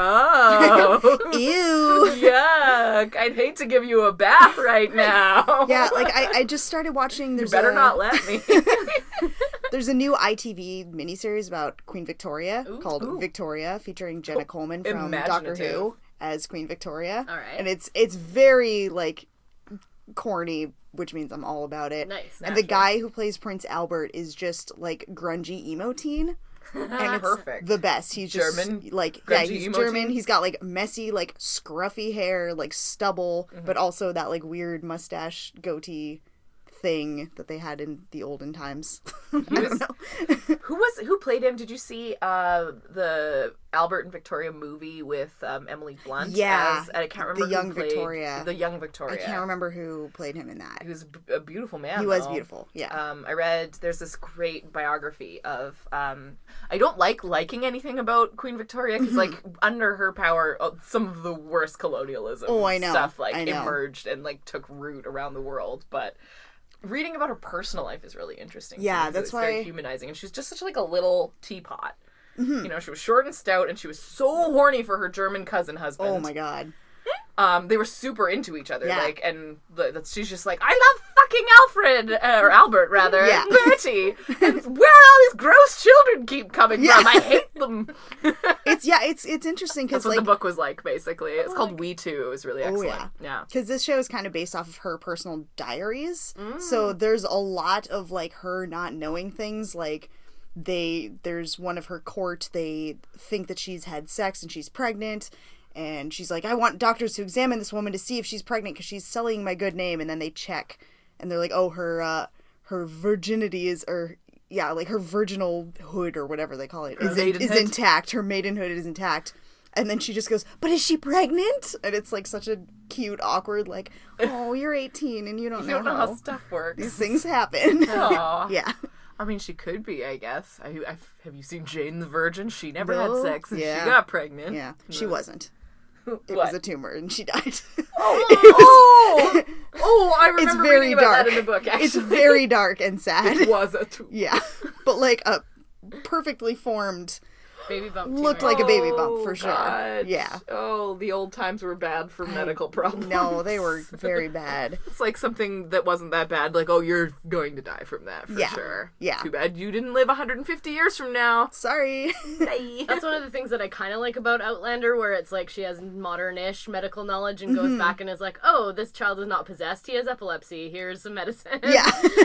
gross. Ew. Yuck. I'd hate to give you a bath right now. Yeah, like I, I just started watching. You There's better a, not let me. There's a new I T V miniseries about Queen Victoria Ooh. called Ooh. Victoria, featuring Jenna Coleman from Doctor Imaginative. Who as Queen Victoria. All right. And it's it's very like corny, which means I'm all about it. Nice. And the guy who plays Prince Albert is just like grungy emo teen. And it's Perfect. the best. He's just German like yeah, grungy he's emo German. teen? He's got like messy, like scruffy hair, like stubble, Mm-hmm. but also that like weird mustache goatee thing that they had in the olden times. He I was, don't know. who was who played him? Did you see uh, the Albert and Victoria movie with um, Emily Blunt? Yeah, as, I can't remember the young who played, Victoria. The young Victoria. I can't remember who played him in that. He was a beautiful man. He was though. beautiful. Yeah. Um, I read there's this great biography of. Um, I don't like liking anything about Queen Victoria because, like, under her power, uh, some of the worst colonialism Oh, I know. stuff like I know. emerged and like took root around the world. But reading about her personal life is really interesting. too, Yeah, because that's it's very why- humanizing, and she's just such like a little teapot. Mm-hmm. You know, she was short and stout, and she was so horny for her German cousin husband. Oh my god. Um, they were super into each other, Yeah. like, and the, the, she's just like, I love fucking Alfred, uh, or Albert rather, Yeah. and Bertie, and where all these gross children keep coming Yeah. from. I hate them. It's yeah. It's it's interesting because That's what like the book was like, basically. It's called We Too. It was really excellent. yeah. yeah. because this show is kind of based off of her personal diaries. Mm. So there's a lot of like her not knowing things. Like they there's one of her court. They think that she's had sex and she's pregnant. And she's like, I want doctors to examine this woman to see if she's pregnant because she's sullying my good name. And then they check, and they're like, oh, her uh, her virginity is, or yeah, like her virginal hood or whatever they call it is, in, is maidenhood. intact. Her maidenhood is intact. And then she just goes, but is she pregnant? And it's like such a cute, awkward, like, oh, you're eighteen and you don't You know don't know how how stuff works. these things happen. Aw. Yeah. I mean, she could be, I guess. I, I, have you seen Jane the Virgin? She never No. had sex, and Yeah. she got pregnant. Yeah. She wasn't. It What? was a tumor and she died. Oh, oh, I remember It's very reading about dark. that in the book, actually. It's very dark and sad. It was a tumor. Yeah. But like a perfectly formed, Baby bump. looked tumor. like a baby bump for Oh, sure. God. Yeah. Oh, the old times were bad for medical problems. No, they were very bad. It's like something that wasn't that bad. Like, oh, you're going to die from that for Yeah. sure. Yeah. Too bad you didn't live one hundred fifty years from now. Sorry. That's one of the things that I kind of like about Outlander, where it's like she has modern-ish medical knowledge and goes back and is like, oh, this child is not possessed. He has epilepsy. Here's some medicine. Yeah.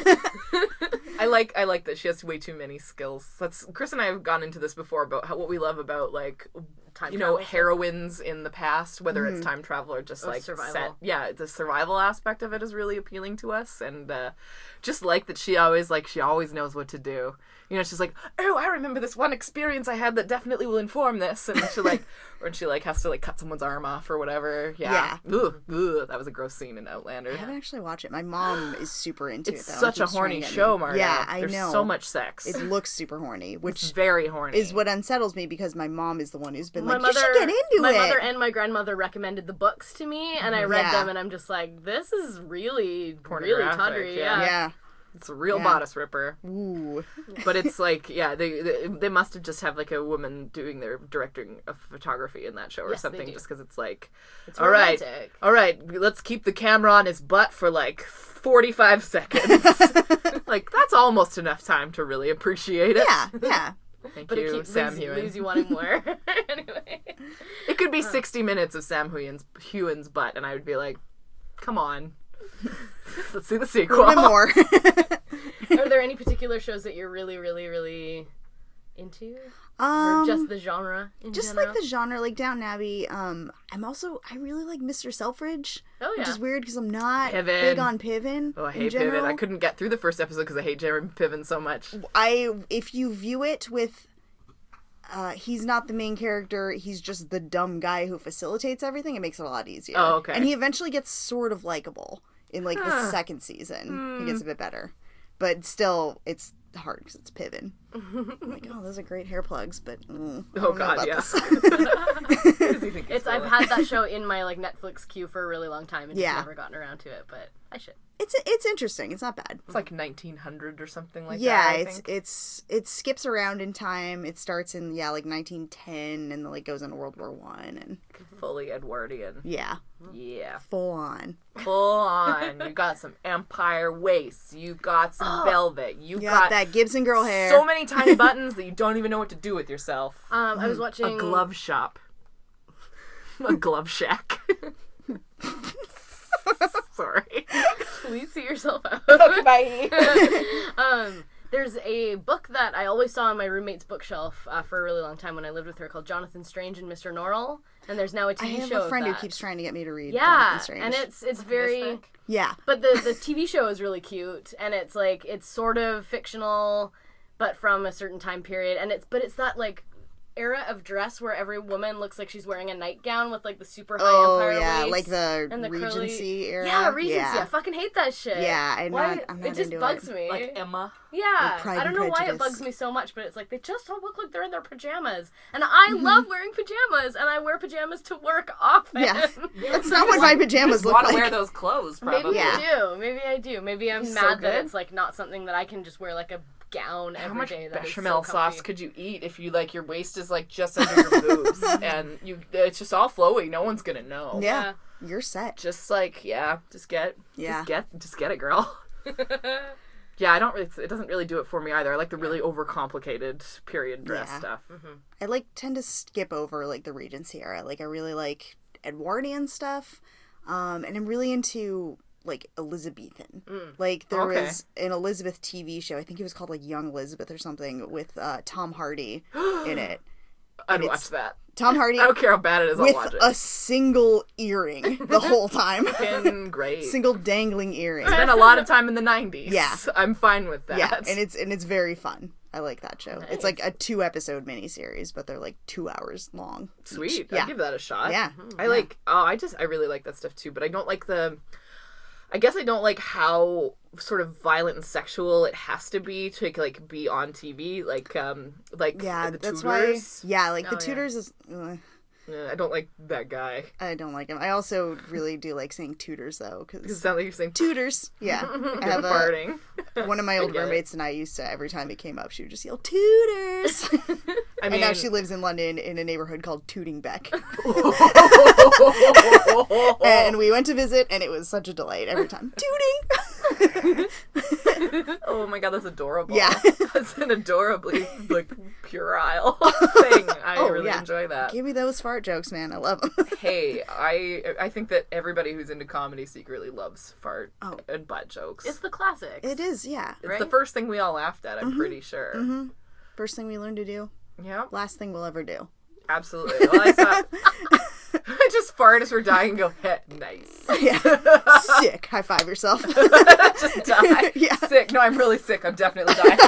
I like I like that she has way too many skills. That's Chris and I have gone into this before about how, what we love about like Time you know travel. heroines in the past, whether it's time travel or just Or like survival. set- yeah, the survival aspect of it is really appealing to us, and uh, just like that she always like she always knows what to do. You know, she's like, oh, I remember this one experience I had that definitely will inform this, and she like, or she like has to like cut someone's arm off or whatever. Yeah, Yeah. Ooh, ooh, that was a gross scene in Outlander. I haven't actually watched it. My mom is super into It's it, though. such a and keeps trying horny to get me. show, Marta. Yeah, I There's know. so much sex. It looks super horny, which It's very horny. is what unsettles me because my mom is the one who's been My like, mother, you should get into my it. mother and my grandmother recommended the books to me, and I read Yeah. them, and I'm just like, this is really, really Pornographic, tawdry. yeah. Yeah. yeah. It's a real Yeah. bodice ripper. Ooh. But it's like, yeah, they, they they must have just have like a woman doing their directing of photography in that show or Yes, they something, do. just because it's like, It's all right, romantic. all right, let's keep the camera on his butt for like forty-five seconds. Like that's almost enough time to really appreciate it. Yeah, yeah. Thank But it you, keeps Sam leaves, Hewen. leaves you wanting more. Anyway. It could be sixty minutes of Sam Hewen's Hewen's butt, and I would be like, come on, let's see the A sequel. little bit more. Are there any particular shows that you're really, really, really into? um, Or just the genre in just general? like the genre, like Downton Abbey. Um, I'm also I really like Mister Selfridge, Oh, yeah. which is weird because I'm not Piven. big on Piven. Oh, I in hate general. Piven. I couldn't get through the first episode because I hate Jeremy Piven so much. I if you view it with, uh, he's not the main character. He's just the dumb guy who facilitates everything. It makes it a lot easier. Oh, okay. And he eventually gets sort of likable in like the Huh. second season. Hmm. He gets a bit better, but still, it's hard because it's Piven. I'm like, oh, those are great hair plugs, but mm, I Oh don't know God, about yeah. this. What does he think he's It's I've full had that show in my like Netflix queue for a really long time and Yeah. just never gotten around to it, but I should. it's it's interesting. It's not bad. It's like nineteen hundred or something like yeah, that. I it's think. it's it skips around in time. It starts in yeah like nineteen ten and then like goes into World War One and fully Edwardian. yeah, Yeah, full on. full on. You got some Empire waists. You got some velvet. You You got got that Gibson girl hair. so many tiny buttons that you don't even know what to do with yourself. Um, I was watching A glove shop. A glove shack. Sorry. Please see yourself out. Okay, bye. um, There's a book that I always saw on my roommate's bookshelf uh, for a really long time when I lived with her called Jonathan Strange and Mister Norrell, and there's now a T V I have show a friend of who that. keeps trying to get me to read Yeah, Jonathan Strange. and it's it's very... Yeah. But the, the T V show is really cute, and it's like, it's sort of fictional, but from a certain time period, and it's, but it's that, like, era of dress where every woman looks like she's wearing a nightgown with, like, the super high Oh, empire yeah, waist like the, and the Regency curly... era. Yeah, Regency. Yeah. I fucking hate that shit. Yeah, I'm Why? not- I'm not It just into bugs it. me. Like Emma. Yeah, Pride I don't and know why it Prejudice. bugs me so much, but it's like they just all look like they're in their pajamas, and I Mm-hmm. love wearing pajamas, and I wear pajamas to work often. Yeah. That's not what my pajamas look Want to like. wear those clothes, Maybe probably. Yeah. I do. Maybe I do. Maybe I'm It's mad so that good. it's like not something that I can just wear like a gown How every much day. That is so bechamel sauce comfy. could you eat if you like your waist is like just under your boobs and you it's just all flowy? No one's gonna know. Yeah, you're set. Just like yeah, just get Yeah. just get just get it, girl. Yeah, I don't really. It doesn't really do it for me either. I like the really overcomplicated period dress Yeah. stuff. I like tend to skip over like the Regency era. Like I really like Edwardian stuff, um, and I'm really into like Elizabethan. Like there Okay. was an Elizabeth T V show. I think it was called like Young Elizabeth or something with uh, Tom Hardy in it. I'd it's- watch that. Tom Hardy I don't care how bad it is. I'll with watch it. a single earring the whole time. Fucking great. Single dangling earring. Spent a lot of time in the nineties. Yeah. I'm fine with that. Yeah, and it's and it's very fun. I like that show. Nice. It's like a two episode miniseries, but they're like two hours long. each. Sweet. Yeah. I'd give that a shot. Yeah. I like, oh, I just, I really like that stuff too, but I don't like the, I guess I don't like how sort of violent and sexual it has to be to like be on T V. Like, um, like Yeah, the that's Tudors. why. Yeah, like the Oh, yeah. Tudors is. Uh, Yeah, I don't like that guy. I don't like him. I also really do like saying Tudors though, It because sounds like you're saying Tudors. Yeah, I have a, farting. one of my old get it. roommates and I used to every time it came up, she would just yell Tudors. I and mean, now she lives in London in a neighborhood called Tooting Beck. And we went to visit, and it was such a delight every time. Tooting. oh my god, that's adorable. Yeah. That's an adorably like puerile thing. I Oh, really yeah. enjoy that. Give me those fart jokes, man. I love them. Hey, I I think that everybody who's into comedy secretly loves fart Oh. and butt jokes. It's the classics. It is, yeah. It's right? the first thing we all laughed at, Mm-hmm. I'm pretty sure. First thing we learn to do, Yeah, last thing we'll ever do. absolutely. Well, I thought I just fart as we're dying and go, heh, nice. Yeah. Sick. High five yourself. Just die. Yeah. Sick. No, I'm really sick. I'm definitely dying.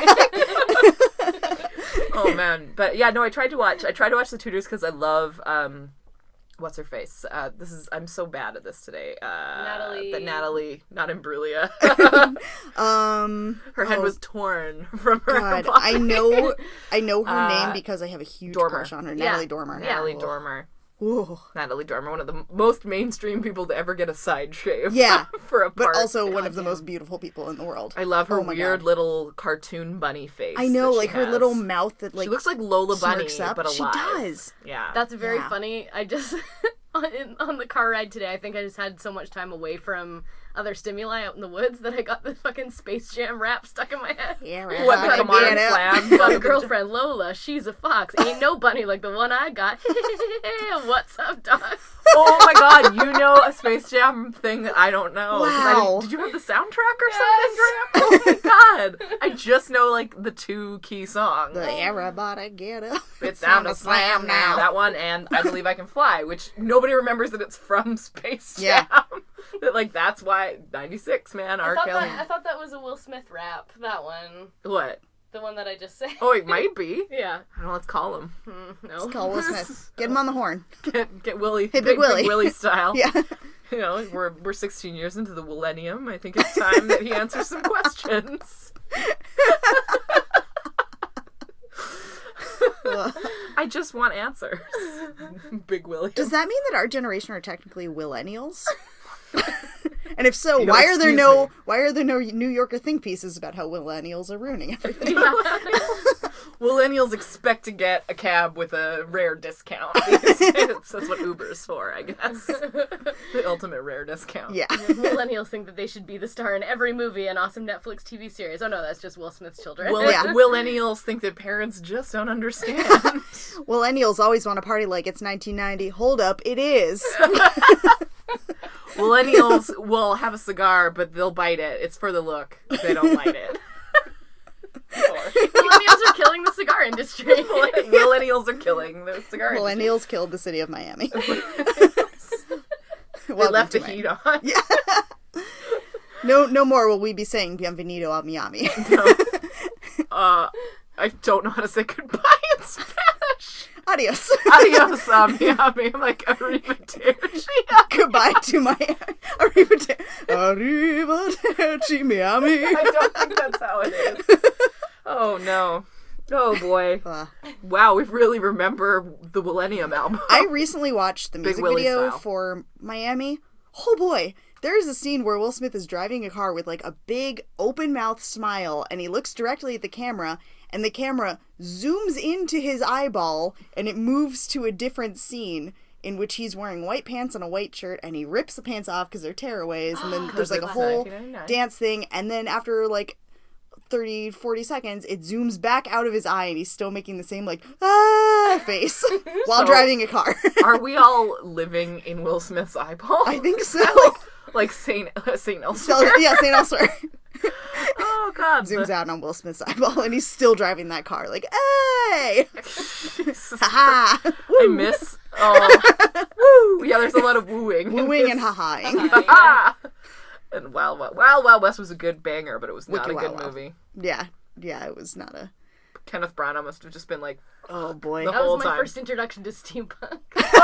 Oh man. But yeah, no, I tried to watch I tried to watch the Tudors because I love um what's her face? Uh, this is I'm so bad at this today. Uh, Natalie- The Natalie, not Imbruglia. Um, Her head oh, was torn from her God, body. I know, I know her Uh, name because I have a huge Dormer. crush on her. Yeah. Natalie Dormer. Natalie Oh. Dormer. Ooh. Natalie Dormer, one of the most mainstream people to ever get a side shave. Yeah, for a but part. also one of the most beautiful people in the world. I love her Oh my weird God. little cartoon bunny face. I know, that she like her has. little mouth that like she looks like Lola Bunny, smirks up. but She alive. does. Yeah. That's very Yeah. funny. I just on, in, on the car ride today, I think I just had so much time away from other stimuli out in the woods that I got the fucking Space Jam rap stuck in my head. Yeah, what the right. come on Get and out. slam. My girlfriend Lola, she's a fox. Ain't no bunny like the one I got. What's up, dog? Oh my god, you know a Space Jam thing that I don't know. 'Cause I Wow. didn't- did you have the soundtrack or something, Graham? Oh my god. I just know like the two key songs. The everybody get up. It's time to slam now. That one and I Believe I Can Fly, which nobody remembers that it's from Space Jam. Yeah. That like that's why ninety-six, man, I R. thought, Kelly. that, I thought that was a Will Smith rap. That one. What? The one that I just said. Oh, it might be. Yeah. I don't know, let's call him. No. Call Will Smith. Get him on the horn. Get get Willie. Hey, Big Willie. Willie style. Yeah. You know, we're we're sixteen years into the millennium. I think it's time that he answers some questions. I just want answers. Big Willie. Does that mean that our generation are technically millennials? And if so, You know, why are there excuse no me. why are there no New Yorker think pieces about how millennials are ruining everything? Millennials expect to get a cab with a rare discount. That's what Uber's for, I guess. The ultimate rare discount. Yeah. Millennials think that they should be the star in every movie and awesome Netflix T V series. Oh no, that's just Will Smith's children. Will- Yeah. Millennials think that parents just don't understand. Millennials always want to party like it's nineteen ninety. Hold up, it is. Millennials will have a cigar, but they'll bite it. It's for the look. They don't light it. cigar industry. Millennials are killing the cigar industry. Millennials killed the city of Miami. They Welcome left to the Miami. heat on. Yeah. No, no more will we be saying Bienvenido a Miami. No. Uh, I don't know how to say goodbye in Spanish. Adios. Adios, um, Miami. I'm like, arrivederci. Goodbye to Miami. Arrivederci. Arrivederci, Miami. I don't think that's how it is. Oh, no. Oh, boy. Uh, Wow, we really remember the Millennium album. I recently watched the Big music Willie video style. for Miami. Oh boy, there is a scene where Will Smith is driving a car with like a big open mouth smile, and he looks directly at the camera, and the camera zooms into his eyeball, and it moves to a different scene in which he's wearing white pants and a white shirt, and he rips the pants off because they're tearaways, and then there's like a it's whole nineteen ninety-nine. dance thing, and then after like thirty, forty seconds, it zooms back out of his eye, and he's still making the same like ah face while So- driving a car. Are we all living in Will Smith's eyeball? I think so. Like Saint uh, Saint So, Elsewhere. yeah, Saint Elsewhere Oh God. zooms out on Will Smith's eyeball, and he's still driving that car. Like, hey, Jesus. ha I miss. Oh, woo! Yeah, there's a lot of wooing. wooing and ha haing. Ha! And Wild Wild Wild Wild West was a good banger, but it was not Wicked a good Wild Wild. movie. Yeah, yeah, it was not a. Kenneth Branagh must have just been like, Oh boy, The That whole was my time. first introduction to steampunk.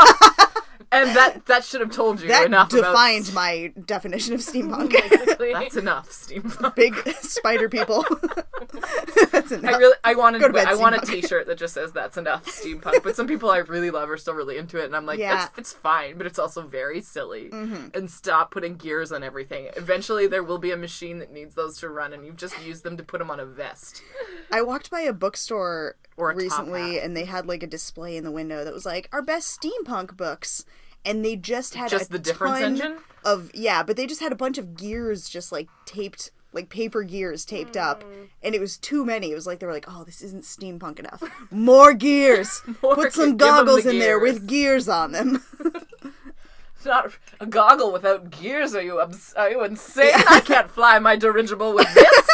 and that that should have told you that enough defined about. my definition of steampunk. Basically. That's enough, steampunk. Big spider people. That's enough. I really, I wanted, Go to bed, I want a steampunk. T-shirt that just says "That's enough, steampunk." But some people I really love are still really into it, and I'm like, Yeah. that's, it's fine, but it's also very silly. Mm-hmm. And stop putting gears on everything. Eventually, there will be a machine that needs those to run, and you've just used them to put them on a vest. I walked by a bookstore Or a top recently, hat. and they had like a display in the window that was like our best steampunk books, and they just had Just a the difference ton engine? of yeah, but they just had a bunch of gears just like taped, like paper gears taped up, and it was too many. It was like they were like, oh, this isn't steampunk enough. More gears. More Put ge- some give 'em the goggles in there gears." with gears on them. It's not a goggle without gears. Are you abs- are you insane? I can't fly my dirigible with this.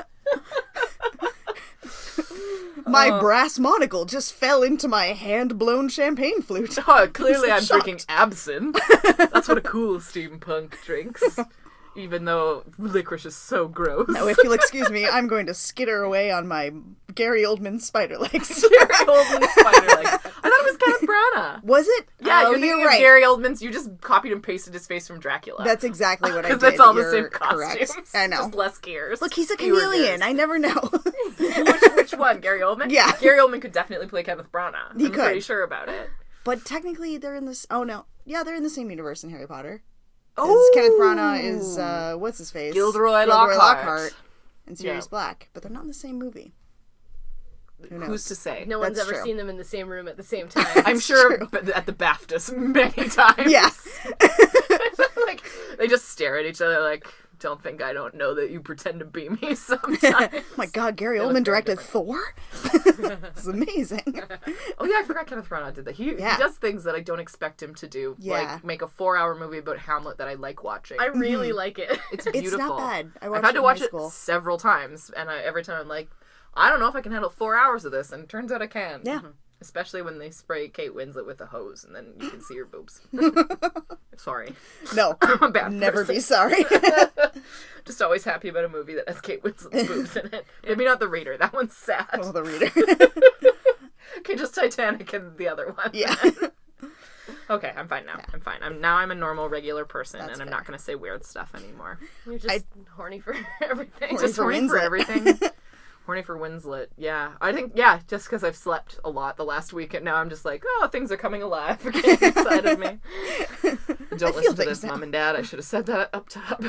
My Uh. brass monocle just fell into my hand-blown champagne flute. Oh, clearly I'm I'm shocked. drinking absinthe. That's what a cool steampunk drinks. Even though licorice is so gross. Now, if you'll excuse me, I'm going to skitter away on my Gary Oldman spider legs. Gary Oldman spider legs. I thought it was Kenneth Branagh. Was it? Yeah, oh, you're thinking right. of Gary Oldman's. You just copied and pasted his face from Dracula. That's exactly what I did. Because that's all the You're same correct. costumes. I know. Just less gears. Look, he's a Fewer chameleon. gears. I never know. which, which one? Gary Oldman? Yeah. Gary Oldman could definitely play Kenneth Branagh. He I'm could. pretty sure about it. But technically, they're in this. Oh no, yeah, they're in the same universe in Harry Potter. Oh, Kenneth Branagh is uh, what's his face? Gilderoy Lockhart. and Sirius Yeah. Black, but they're not in the same movie. Who knows? Who's to say? No one's That's ever true. seen them in the same room at the same time. I'm sure true. but at the BAFTAs many times. Yes. Like they just stare at each other like, don't think I don't know that you pretend to be me sometimes. Oh my God, Gary look Oldman very directed Thor. It's amazing. Oh yeah, I forgot Kenneth Branagh did that. He, Yeah. he does things that I don't expect him to do. Yeah. Like make a four hour movie about Hamlet that I like watching. I really like it. It's It's beautiful. not bad. I I've watched had it to in watch high it school. several times, and I, every time I'm like, I don't know if I can handle four hours of this, and it turns out I can. Yeah. Especially when they spray Kate Winslet with a hose, and then you can see her boobs. Sorry. No, I'm a bad never person. be sorry. Just always happy about a movie that has Kate Winslet's boobs in it. Maybe not The Reader. That one's sad. Oh, the reader. Okay, just Titanic and the other one. Yeah. Okay, I'm fine now. I'm fine. I'm now. I'm a normal, regular person, That's and I'm fair. not going to say weird stuff anymore. You're just horny for everything. Horny Just for horny for Winslet. everything. Horny for Winslet. Yeah, I think. Yeah, just because I've slept a lot the last week, and now I'm just like, oh, things are coming alive again inside of me. Don't feel listen to things this, now. Mom and Dad. I should have said that up top.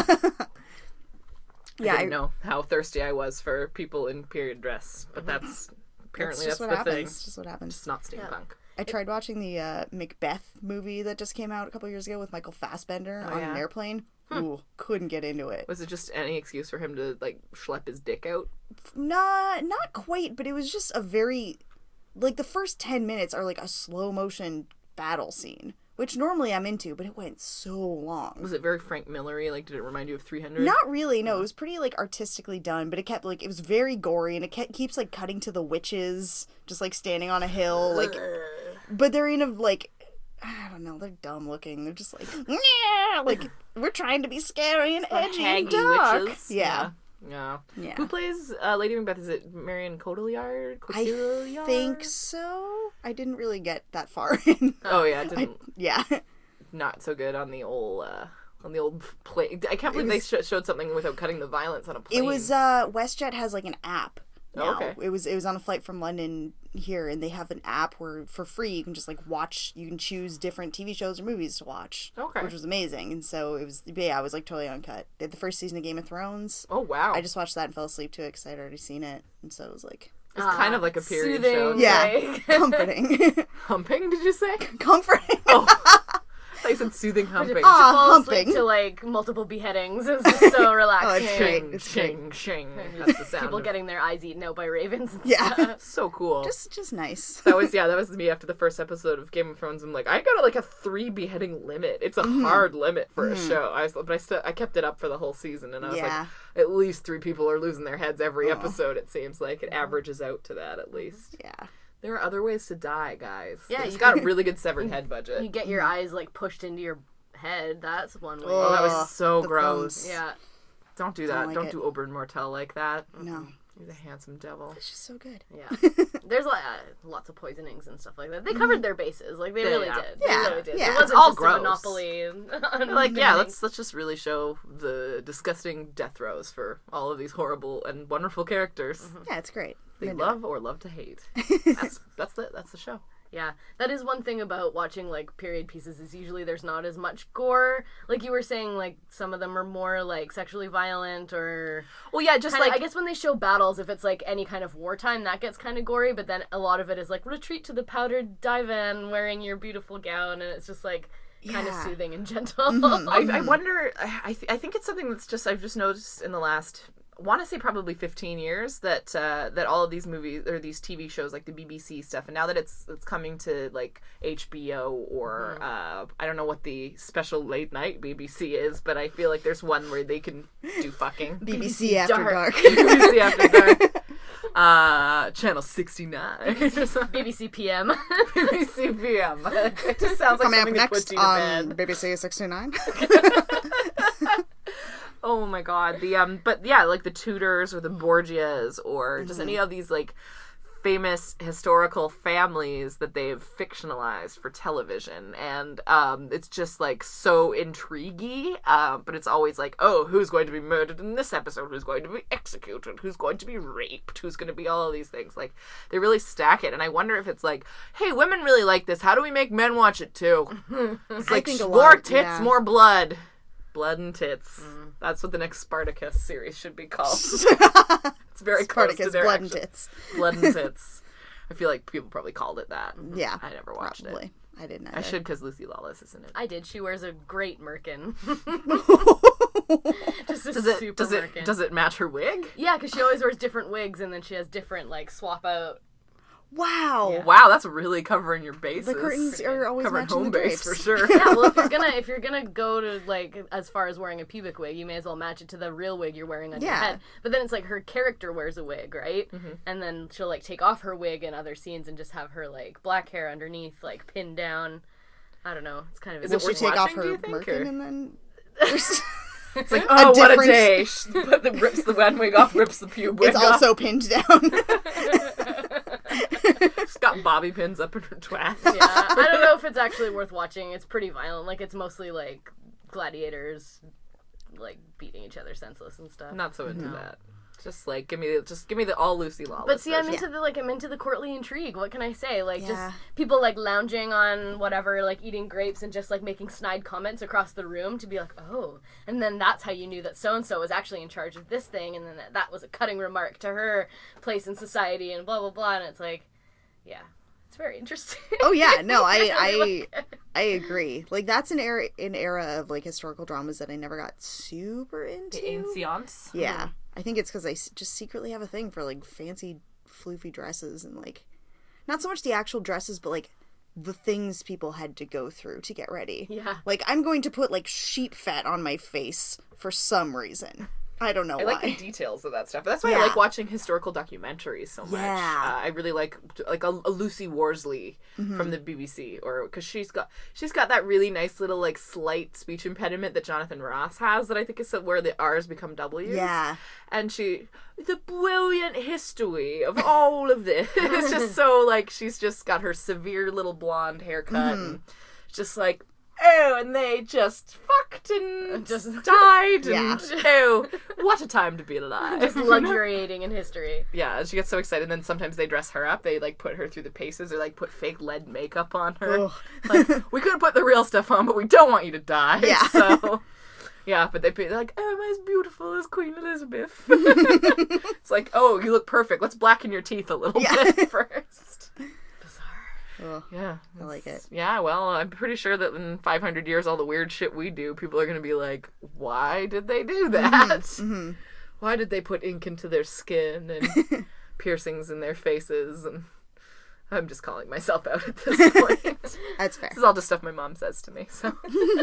Yeah, I I- didn't know how thirsty I was for people in period dress, but that's apparently That's that's, just what the happens. thing. It's just what happens. It's not steampunk. I tried watching the uh, Macbeth movie that just came out a couple years ago with Michael Fassbender on Oh, yeah? an airplane. Ooh, couldn't get into it. Was it just any excuse for him to like schlep his dick out? Not, not quite, but it was just a very, like the first ten minutes are like a slow motion battle scene which normally I'm into, but it went so long. Was it very Frank Miller-y? Like, did it remind you of three hundred? Not really, no. It was pretty, like, artistically done, but it kept, like, it was very gory, and it kept, keeps, like, cutting to the witches, just, like, standing on a hill, like, but they're in a, like, I don't know, they're dumb looking. They're just like, yeah, like, we're trying to be scary and edgy and Haggy dark. witches. Yeah. Yeah. Yeah. Who plays uh, Lady Macbeth? Is it Marion Cotillard? I Cotillard? think so. I didn't really get that far in. Oh yeah, it didn't. Yeah. Not so good on the old uh, on the old plane. I can't believe was- they sh- showed something without cutting the violence on a plane. It was, uh, WestJet has, like, an app now. Oh, okay. It was, it was on a flight from London here, and they have an app where, for free, you can just, like, watch, you can choose different T V shows or movies to watch. Okay. Which was amazing. And so it was, yeah, it was, like, totally uncut. They had the first season of Game of Thrones. Oh wow! I just watched that and fell asleep to it because I'd already seen it. And so it was, like, It's kind of like a period soothing. show. yeah, Like- comforting. Humping? Did you say? comforting. Oh, I thought you said soothing humping. Ah, Fall asleep humping. to like multiple beheadings. It's just so relaxing. it's great. Shing, It's shing, shing. That's the sound. People of- getting their eyes eaten out by ravens. And Yeah. stuff. so cool. just, just nice. That was yeah, that was me after the first episode of Game of Thrones. I'm like, I got like a three beheading limit. It's a Mm-hmm. hard limit for a show. I was, but I still I kept it up for the whole season, and I was Yeah. like, at least three people are losing their heads every episode. It seems like it averages out to that at least. Yeah. There are other ways to die, guys. Yeah, it's you- got a really good severed head budget. You get your eyes like pushed into your head. That's one way. Oh, that Ugh, was so the gross. thumbs. Yeah. Don't do that. Don't like Don't it. do Oberyn Martell like that. No. He's a handsome devil. It's just so good. Yeah. There's like, uh, lots of poisonings and stuff like that. They covered their bases. Like they Yeah, really yeah. did. Yeah, They really did. yeah. It It's wasn't all just gross. a monopoly. on Like, yeah, the let's let's just really show the disgusting death rows for all of these horrible and wonderful characters. Yeah, it's great. They I'm into love or love to hate. That's that's the that's the show. Yeah, that is one thing about watching like period pieces is usually there's not as much gore. Like you were saying, like some of them are more like sexually violent or Well, yeah, just kinda, like I guess when they show battles, if it's like any kind of wartime, that gets kind of gory. But then a lot of it is like retreat to the powdered divan, wearing your beautiful gown, and it's just like kind of Yeah. soothing and gentle. I, I wonder. I th- I think it's something that's just I've just noticed in the last. Want to say probably fifteen years that uh, that all of these movies or these T V shows like the B B C stuff, and now that it's it's coming to like H B O or uh, I don't know what the special late night B B C is, but I feel like there's one where they can do fucking. B B C After Dark. Dark. B B C After Dark. Uh, channel sixty-nine. B B C P M. B B C P M. It just sounds like Coming up something to put next you to on bed. B B C sixty-nine. Oh my god. The um but yeah, like the Tudors or the Borgias or just any of these like famous historical families that they've fictionalized for television, and um it's just like so intriguing, um but it's always like, oh, who's going to be murdered in this episode, who's going to be executed, who's going to be raped, who's going to be all of these things. Like they really stack it, and I wonder if it's like, hey, women really like this, how do we make men watch it too? It's like think a more lot, tits, yeah. more blood. Blood and tits. That's what the next Spartacus series should be called. It's very close to Spartacus, their Blood and actual- Tits. Blood and Tits. I feel like people probably called it that. Yeah. I never watched probably. it. I didn't I either. should because Lucy Lawless is in it. I did. She wears a great merkin. Just a Does it super does merkin. it does it match her wig? Yeah, because she always wears different wigs, and then she has different like swap out. Wow. Yeah. Wow, that's really covering your bases. The curtains are always covering matching home the base drapes. for sure. Yeah, well, if you're gonna if you're gonna go to like as far as wearing a pubic wig, you may as well match it to the real wig you're wearing on your Yeah. head. But then it's like her character wears a wig, right? Mm-hmm. And then she'll like take off her wig in other scenes and just have her like black hair underneath, like pinned down. I don't know. It's kind of Is Will it she worth take off watching, do her you think, merkin or- and then... It's like, oh, what a different- day! She put the, rips the one wig off, rips the pube wig It's off. also pinned down. She's got bobby pins up in her twat. yeah. I don't know if it's actually worth watching. It's pretty violent. Like it's mostly like gladiators, like beating each other senseless and stuff. I'm not so into that. Just like give me, just give me the all Lucy Lawless. But see, I'm version. into the like I'm into the courtly intrigue. What can I say? Like Yeah. just people like lounging on whatever, like eating grapes and just like making snide comments across the room to be like, oh, and then that's how you knew that so and so was actually in charge of this thing, and then that, that was a cutting remark to her place in society, and blah blah blah. And it's like, yeah, it's very interesting. Oh yeah, no, I I I agree. Like that's an era an era of like historical dramas that I never got super into. The Ancients. Yeah, I think it's because I s- just secretly have a thing for like fancy floofy dresses and like not so much the actual dresses, but like the things people had to go through to get ready. Yeah. Like, I'm going to put, like, sheep fat on my face for some reason. I don't know I why. like the details of that stuff. That's why Yeah. I like watching historical documentaries so much. Yeah. Uh, I really like like a, a Lucy Worsley Mm-hmm. from the B B C, or because she's got she's got that really nice little like slight speech impediment that Jonathan Ross has that I think is where the R's become W's. Yeah. And she, the brilliant history of all of this. It's just so like she's just got her severe little blonde haircut Mm-hmm. and just like. Oh, and they just fucked and Just- just died. Yeah. And, oh, what a time to be alive. Just luxuriating in history. Yeah, and she gets so excited. And then sometimes they dress her up. They, like, put her through the paces or, like, put fake lead makeup on her. Ugh. Like, we could put the real stuff on, but we don't want you to die. Yeah. So, yeah, but they, they're like, oh, am I as beautiful as Queen Elizabeth? It's like, oh, you look perfect. Let's blacken your teeth a little Yeah. bit first. Ugh. Yeah. I like it. Yeah, well, I'm pretty sure that in five hundred years, all the weird shit we do, people are going to be like, why did they do that? Mm-hmm. Why did they put ink into their skin and piercings in their faces? And I'm just calling myself out at this point. That's fair. This is all just stuff my mom says to me, so.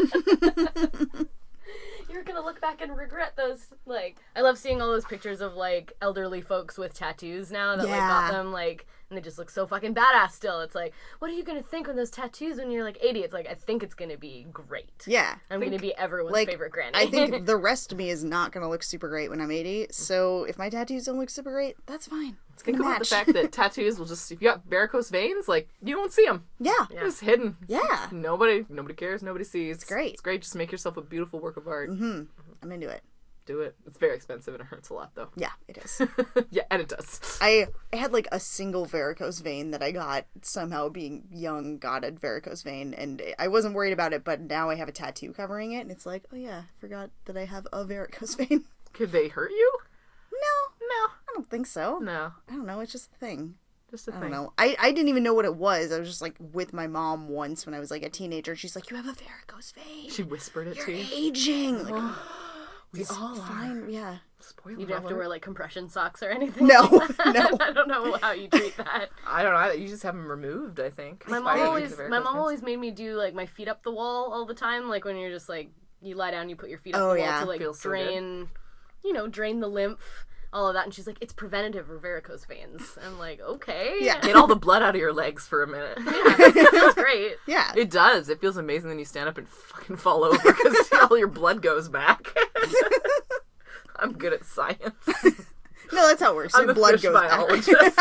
You're gonna look back and regret those. Like, I love seeing all those pictures of like elderly folks with tattoos now that like got Yeah. them like, and they just look so fucking badass still. It's like, what are you gonna think when those tattoos when you're like eighty? It's like, I think it's gonna be great. Yeah. I'm gonna be everyone's Like, favorite granny. I think the rest of me is not going to look super great when I'm eighty, so if my tattoos don't look super great, that's fine. It's going Think to about match. the fact that tattoos will just, if you got varicose veins, like, you won't see them. yeah. Yeah. They're just hidden. Yeah. Nobody, nobody cares. Nobody sees. It's great. It's great. Just make yourself a beautiful work of art. Mm-hmm. I'm into it. Do it. It's very expensive and it hurts a lot, though. Yeah, it is. Yeah, and it does. I, I had like a single varicose vein that I got somehow being young, got a varicose vein, and I wasn't worried about it, but now I have a tattoo covering it, and it's like, oh yeah, I forgot that I have a varicose vein. Could they hurt you? No, No. I don't think so. No. I don't know, it's just a thing. Just a I thing. don't know. I, I didn't even know what it was. I was just like with my mom once when I was like a teenager. She's like, you have a varicose vein. She whispered it You're to you. aging. Like, oh, We it's all are. fine. Yeah. Spoiler you don't have to alert. wear like compression socks or anything. No, like that. no. I don't know how you treat that. I don't know. You just have them removed, I think. My It's mom fine. always, Varicose my mom veins. always made me do like my feet up the wall all the time. Like when you're just like you lie down, you put your feet up Oh, the wall yeah. to like Feels so drain, you know, drain the lymph, all of that. And she's like, it's preventative for varicose veins. I'm like, okay, Yeah. Get all the blood out of your legs for a minute. it feels great. Yeah. It does. It feels amazing. Then you stand up and fucking fall over because all your blood goes back. I'm good at science. No, that's how it works. I'm Your a blood fish goes back. biologist.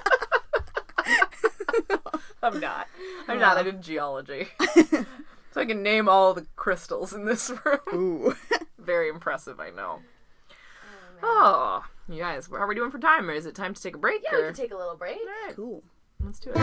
I'm not. I'm not. I did geology. So I can name all the crystals in this room. Ooh. Very impressive, I know. Oh, you guys, how are we doing for time? Or is it time to take a break? Yeah, or? we can take a little break. Alright, Cool. let's do it.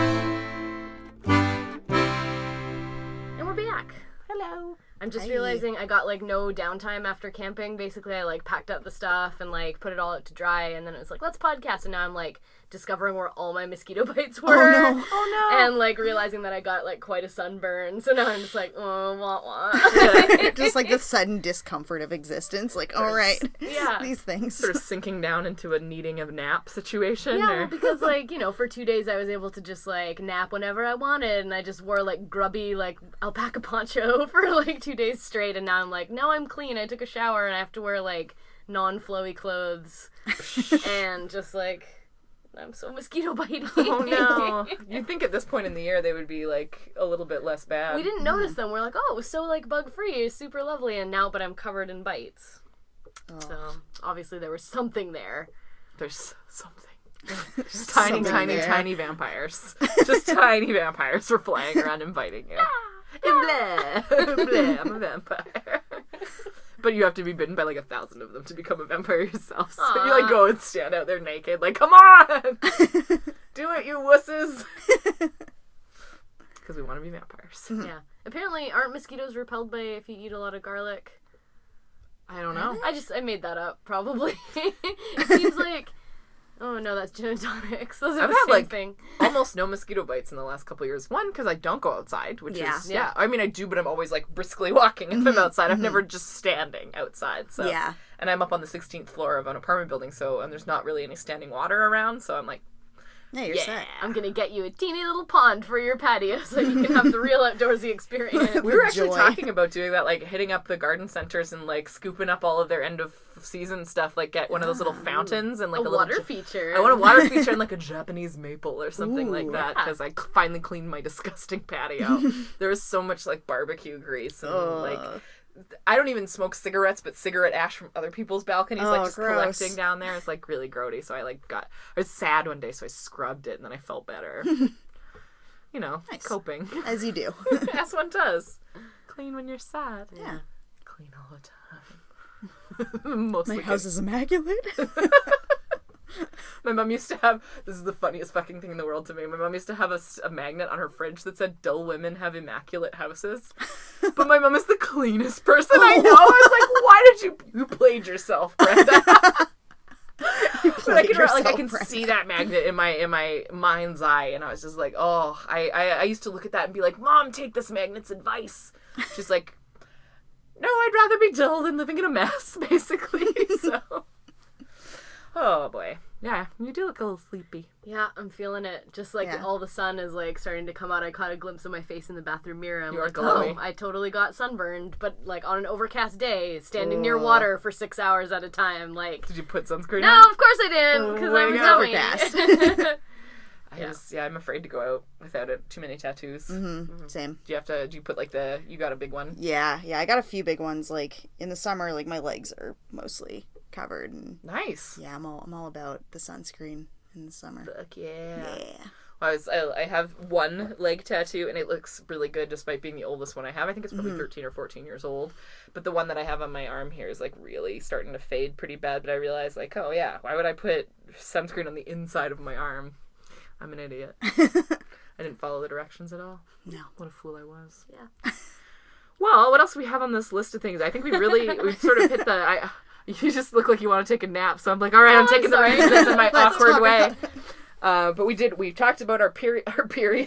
And we're back. Hello. I'm just Hi. realizing I got like no downtime after camping. Basically, I like packed up the stuff and like put it all out to dry, and then it was like, let's podcast. And now I'm like discovering where all my mosquito bites were. Oh no. Oh no. And like realizing that I got like quite a sunburn. So now I'm just like, oh, wah wah. Just like the sudden discomfort of existence. Like, all right. Yeah. These things. Sort of sinking down into a needing of nap situation. Yeah, or... well, because like, you know, for two days I was able to just like nap whenever I wanted, and I just wore like grubby like alpaca poncho for like two days straight, and now I'm like, now I'm clean. I took a shower and I have to wear like non-flowy clothes and just like I'm so mosquito bitey. Oh no. You'd think at this point in the year they would be like a little bit less bad. We didn't notice them. We're like, oh, it was so like bug free, it's super lovely, and now but I'm covered in bites. Oh. So obviously there was something there. There's something. Just Tiny, something tiny, there. tiny vampires. Just tiny vampires were flying around inviting you. And blah, blah, I'm a vampire. But you have to be bitten by like a thousand of them to become a vampire yourself. So Aw. you like go and stand out there naked, like, come on! Do it, you wusses! Because we want to be vampires. Yeah. Apparently, aren't mosquitoes repelled by if you eat a lot of garlic? I don't know. I just I made that up. Probably. It seems like. Oh no, that's gin and tonics. Those are I've the had, same like, thing. Almost no mosquito bites in the last couple of years. One, because I don't go outside, which Yeah. is, yeah. I mean, I do, but I'm always, like, briskly walking if I'm outside. I've never just standing outside, so. Yeah. And I'm up on the sixteenth floor of an apartment building, so, and there's not really any standing water around, so I'm, like, Yeah, you're Yeah. set. I'm gonna get you a teeny little pond for your patio so you can have the real outdoorsy experience. We were actually Joy. talking about doing that, like hitting up the garden centers and like scooping up all of their end of season stuff, like get one of those little fountains and like a a, little water Ja- feature. I want a water feature and like a Japanese maple or something like Ooh. that because I c- finally cleaned my disgusting patio. There was so much like barbecue grease and Ugh. like I don't even smoke cigarettes, but cigarette ash from other people's balconies, Oh, like just gross. collecting down there. It's like really grody. So I like got I was sad one day, so I scrubbed it and then I felt better. You know, Nice. coping As you do. as one does. Clean when you're sad. Yeah. Clean all the time. Mostly My good. house is immaculate. My mom used to have, this is the funniest fucking thing in the world to me. My mom used to have a, s- a magnet on her fridge that said, dull women have immaculate houses. But my mom is the cleanest person I know. I was like, why did you, you played yourself, Brenda. But I can, like, I can see that magnet in my, in my mind's eye. And I was just like, oh, I, I, I used to look at that and be like, Mom, take this magnet's advice. She's like, no, I'd rather be dull than living in a mess, basically. So, oh boy. Yeah, you do look a little sleepy. Yeah, I'm feeling it. Just like Yeah. all the sun is like starting to come out. I caught a glimpse of my face in the bathroom mirror. I'm You are like, glowy. oh, I totally got sunburned, but like on an overcast day, standing near Ugh. water for six hours at a time. Like, Did you put sunscreen no, on? of course I didn't, because way I to was go. overcast. I Yeah. just, yeah, I'm afraid to go out without it. Too many tattoos. Mm-hmm. Same. Do you have to, do you put like the, you got a big one? Yeah, yeah. I got a few big ones. Like in the summer, like my legs are mostly covered, and Nice. yeah, I'm all I'm all about the sunscreen in the summer. Fuck yeah. Yeah. Well, I was, I, I have one leg tattoo and it looks really good despite being the oldest one I have. I think it's probably thirteen or fourteen years old. But the one that I have on my arm here is like really starting to fade pretty bad. But I realized like, oh yeah, why would I put sunscreen on the inside of my arm? I'm an idiot. I didn't follow the directions at all. No. What a fool I was. Yeah. Well, what else do we have on this list of things? I think we really, we've sort of hit the, I, you just look like you want to take a nap. So I'm like, all right, I'm Oh, taking the I'm reins sorry. of this in my Let's awkward talk way. about it. Uh, but we did, we talked about our period, our periods.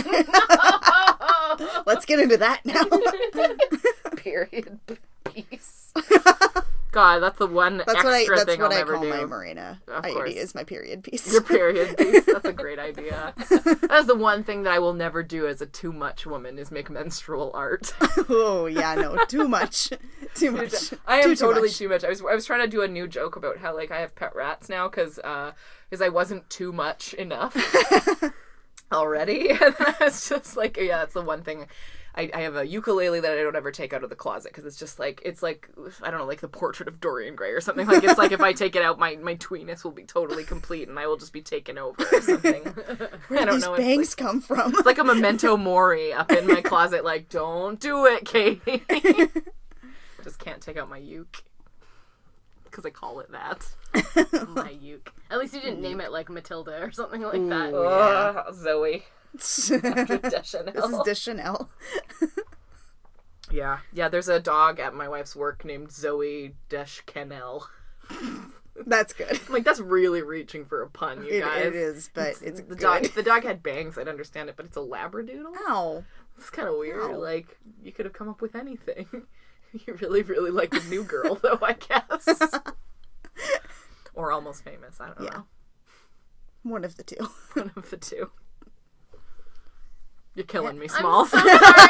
Let's get into that now. Period piece. God, that's the one That's extra what I. That's thing what I'll I never call do. my Marina Of I D course. is my period piece. Your period piece. That's a great idea. That's the one thing that I will never do as a too much woman is make menstrual art. Oh yeah, no, too much, too much. I am Too, too totally much. too much. I was I was trying to do a new joke about how like I have pet rats now because uh because I wasn't too much enough already, and I was just like, yeah, that's the one thing. I, I have a ukulele that I don't ever take out of the closet because it's just like it's like I don't know, like the portrait of Dorian Gray or something. Like it's like if I take it out, my my tweeness will be totally complete and I will just be taken over or something. Where I do don't these know. It's bangs like, come from? it's like a memento mori up in my closet. Like, don't do it, Katie. Just can't take out my uke because I call it that. My uke. At least you didn't name it like Matilda or something like that. Ooh. Ugh, Zoe. this Deschanel. is Deschanel. Yeah, yeah. There's a dog at my wife's work named Zoe Deschanel. That's good. I'm like, that's really reaching for a pun, you It, guys. it is, but it's the good. dog. If the dog had bangs, I'd understand it, but it's a Labradoodle. Ow. It's kind of weird. Ow. Like, you could have come up with anything. You really, really like the new girl, though, I guess. Or Almost Famous. I don't Yeah. know. One of the two. One of the two. You're killing me, I'm Small. so sorry.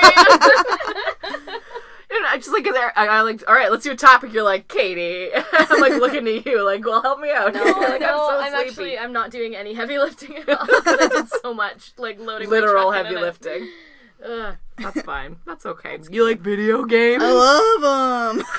You know, I just like, I, I like, all right, let's do a topic. You're like, Katie. I'm like looking at you, like, well, help me out. No, You're like, no, I'm I'm, so sleepy. actually I'm not doing any heavy lifting at all because I did so much like loading my Literal truck in heavy and I- lifting. Ugh. That's fine. That's okay. You like video games? I love them.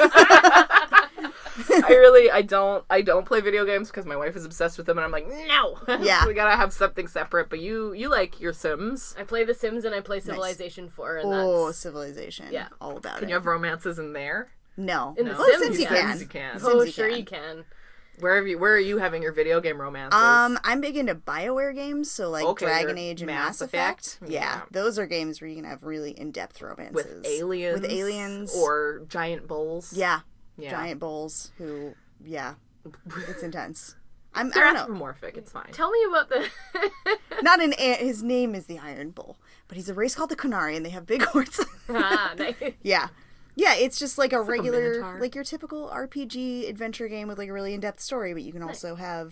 I really, I don't, I don't play video games because my wife is obsessed with them, and I'm like, no. Yeah. We gotta have something separate. But you, you like your Sims. I play The Sims and I play Civilization four, and Oh, that's Civilization. Yeah. All about Can it. you have romances in there? No. in The No. Oh, Sims. Sims you yes. can. Sims you can. Sims Oh, you sure can. you can. Where have you? Where are you having your video game romances? Um, I'm big into BioWare games, so like Okay, Dragon your Age and Mass Mass Effect. Effect? Yeah. Yeah. those are games where you can have really in-depth romances with aliens, With aliens, or giant bulls. yeah, yeah. giant bulls who, yeah, it's intense. I'm, I They're don't know. anthropomorphic. It's fine. Tell me about the. Not an ant. His name is the Iron Bull, but he's a race called the Qunari, and they have big horns. ah, nice. Yeah. Yeah, it's just like a regular, Minotaur. like your typical R P G adventure game with like a really in-depth story, but you can also have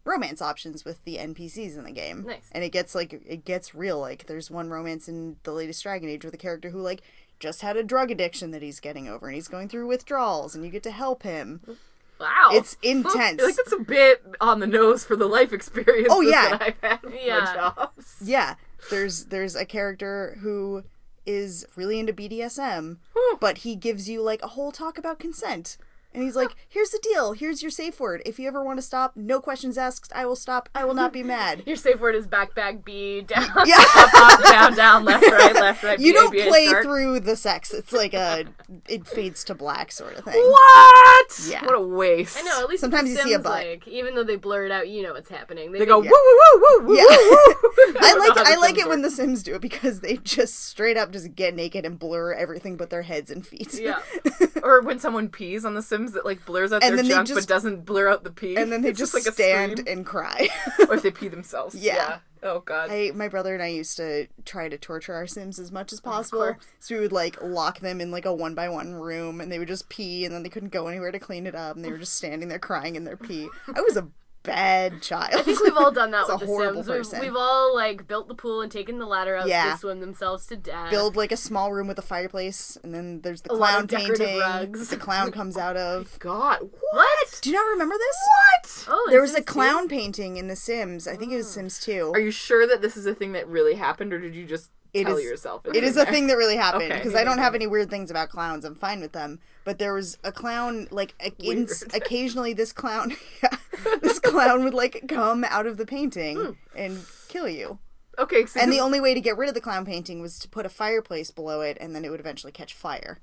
romance options with the N P Cs in the game. Nice. And it gets like it gets real. Like there's one romance in the latest Dragon Age with a character who like just had a drug addiction that he's getting over, and he's going through withdrawals, and you get to help him. Wow. It's intense. Like, that's a bit on the nose for the life experience Oh, yeah. that I've had with Yeah. my jobs. Yeah, there's there's a character who is really into B D S M, Whew. but he gives you like a whole talk about consent. And he's like, here's the deal. Here's your safe word. If you ever want to stop, no questions asked. I will stop. I will not be mad. Your safe word is back, back, B, down. Yeah. Up, down, down, left, right, left, right. You B A, don't B A, play start. through the sex. It's like a, it fades to black sort of thing. What? Yeah. What a waste. I know, at least Sometimes with you The see a Sims, butt. like, even though they blur it out, you know what's happening. They make- go, Yeah. woo, woo, woo, woo, Yeah. woo, woo. I like don't know how I The like Sims it when work. The Sims do it because they just straight up just get naked and blur everything but their heads and feet. Yeah. Or when someone pees on The Sims that like blurs out And their then they junk just- but doesn't blur out the pee. And then they It's just, like a stand stream. and cry. Or if they pee themselves. Yeah. Oh god. I, my brother and I used to try to torture our Sims as much as possible. course. So we would like lock them in like a one by one room, and they would just pee, and then they couldn't go anywhere to clean it up, and they were just standing there crying in their pee. I was a bad child. I think we've all done that It's a with The horrible Sims. person. We've, we've all, like, built the pool and taken the ladder out Yeah. so they swim themselves to death. Build like a small room with a fireplace, and then there's the A lot clown of decorative painting rugs. the clown comes out of. God. What? What? Do you not remember this? What? Oh, There in was a Sims two? clown painting in The Sims. I think it was Sims two. Are you sure that this is a thing that really happened, or did you just It tell is- yourself? It is a thing that really happened Okay. because I don't have any weird things about clowns. I'm fine with them. But there was a clown, like a, in, Weird. occasionally this clown, yeah, this clown would like come out of the painting and kill you. Okay, so And the this- only way to get rid of the clown painting was to put a fireplace below it, and then it would eventually catch fire.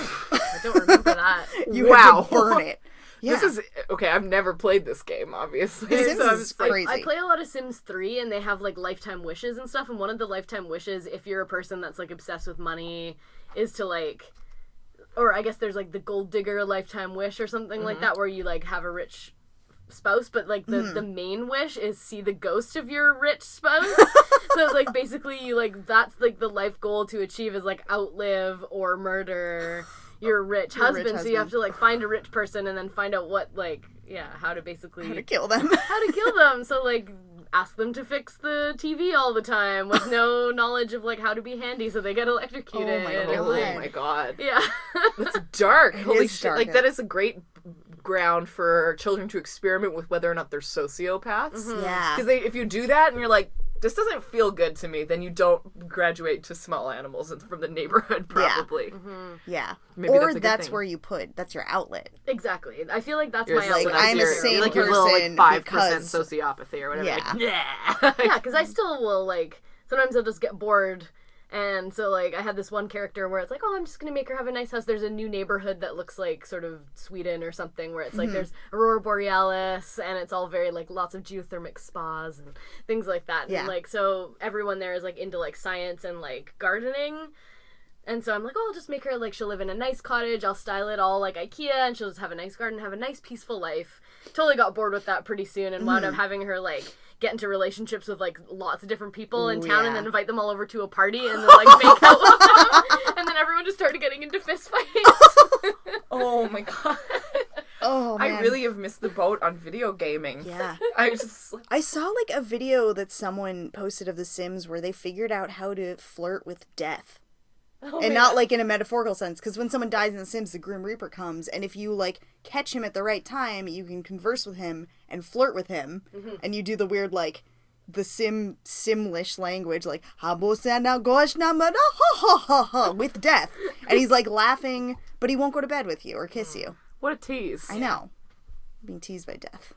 I don't remember that. You Wow. had to burn it. Yeah. This is okay. I've never played this game, obviously. The Sims so I'm is just like, crazy. I play a lot of Sims three, and they have, like, lifetime wishes and stuff, and one of the lifetime wishes, if you're a person that's, like, obsessed with money, is to, like... Or I guess there's, like, the gold digger lifetime wish or something like that, where you, like, have a rich spouse, but, like, the, the main wish is see the ghost of your rich spouse. So, like, basically, you, like, that's, like, the life goal to achieve is, like, outlive or murder your rich Your rich husband. So you have husband. to, like, find a rich person and then find out what, like, yeah, how to basically... How to kill them. how to kill them. So, like, ask them to fix the T V all the time with no knowledge of, like, how to be handy so they get electrocuted. Oh my and, oh like, my god, yeah. that's dark. Holy is shit! dark. Like that is a great ground for children to experiment with whether or not they're sociopaths. Yeah. Because they, if you do that and you're like, this doesn't feel good to me, then you don't graduate to small animals from the neighborhood, probably. Yeah. Maybe or that's a good that's thing. where you put, that's your outlet. Exactly. I feel like that's You're my like, outlet. I'm a you're- sane you're like your little like person five percent because- sociopathy or whatever. Yeah. Like, yeah. Yeah, because I still will, like, sometimes I'll just get bored. And so, like, I had this one character where it's like, oh, I'm just going to make her have a nice house. There's a new neighborhood that looks like sort of Sweden or something where it's like there's Aurora Borealis and it's all very, like, lots of geothermic spas and things like that. Yeah. And, like, so everyone there is, like, into, like, science and, like, gardening. And so I'm like, oh, I'll just make her, like, she'll live in a nice cottage. I'll style it all like IKEA and she'll just have a nice garden, have a nice peaceful life. Totally got bored with that pretty soon and wound up having her, like, get into relationships with, like, lots of different people in Ooh, town yeah. and then invite them all over to a party and then, like, make out with them. And then everyone just started getting into fist fights. Oh my god. Oh, man. I really have missed the boat on video gaming. Yeah. I just I saw, like, a video that someone posted of The Sims where they figured out how to flirt with death. Oh, and man. not, like, in a metaphorical sense, because when someone dies in The Sims, the Grim Reaper comes, and if you, like, catch him at the right time, you can converse with him and flirt with him, Mm-hmm. and you do the weird, like, the Sim, Simlish language, like, "Habosana gosh namada ha ha ha ha," with death. And he's, like, laughing, but he won't go to bed with you or kiss you. what a tease. I know. Being teased by death.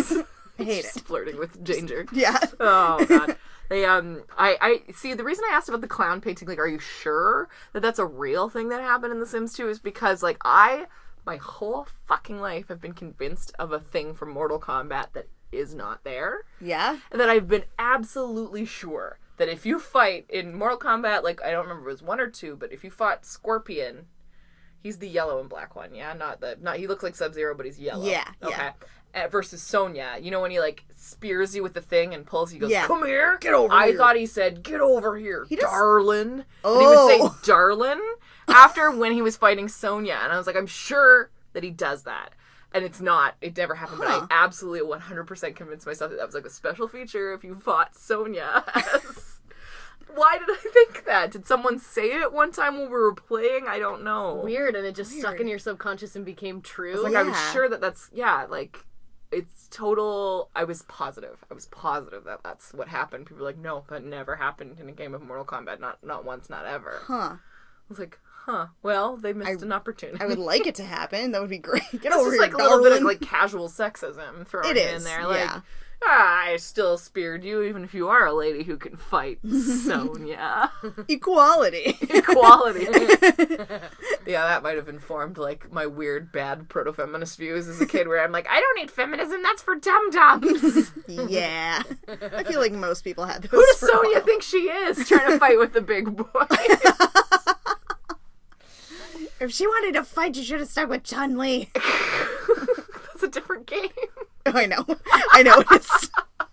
I hate Just it. flirting with danger. Yeah. Oh god. They um I I see the reason I asked about the clown painting, like, are you sure that that's a real thing that happened in The Sims two is because, like, I my whole fucking life have been convinced of a thing from Mortal Kombat that is not there. Yeah? And that I've been absolutely sure that if you fight in Mortal Kombat, like, I don't remember if it was one or two, but if you fought Scorpion, he's the yellow and black one, yeah? Not the not he looks like Sub-Zero, but he's yellow. Yeah, Okay. yeah. Uh, versus Sonya, you know when he, like, spears you with the thing and pulls you, he goes, Yeah. come here, Get over I here. thought he said, get over here, He does- darlin'. Oh. And he would say, darlin', after when he was fighting Sonya. And I was like, I'm sure that he does that. And it's not. It never happened, Huh. but I absolutely one hundred percent convinced myself that that was like a special feature if you fought Sonya as... Why did I think that? Did someone say it one time when we were playing? I don't know. Weird, and it just Weird. stuck in your subconscious and became true. It's like, I was Yeah. sure that that's... Yeah, like... It's total... I was positive. I was positive that that's what happened. People were like, no, that never happened in a game of Mortal Kombat. Not not once, not ever. Huh. I was like, huh. Well, they missed I- an opportunity. I would like it to happen. That would be great. Get It's over just here, like a little bit of darling. like casual sexism thrown It in is, there. Like, yeah. ah, I still speared you even if you are a lady who can fight, Sonya. Equality. Equality. Yeah, that might have informed like my weird bad proto-feminist views as a kid where I'm like, I don't need feminism, that's for dum-dums. Yeah. I feel like most people had those. Who does for a Sonya while. think she is trying to fight with the big boy? If she wanted to fight, you should have stuck with Chun-Li. That's a different game. I know. I know it is.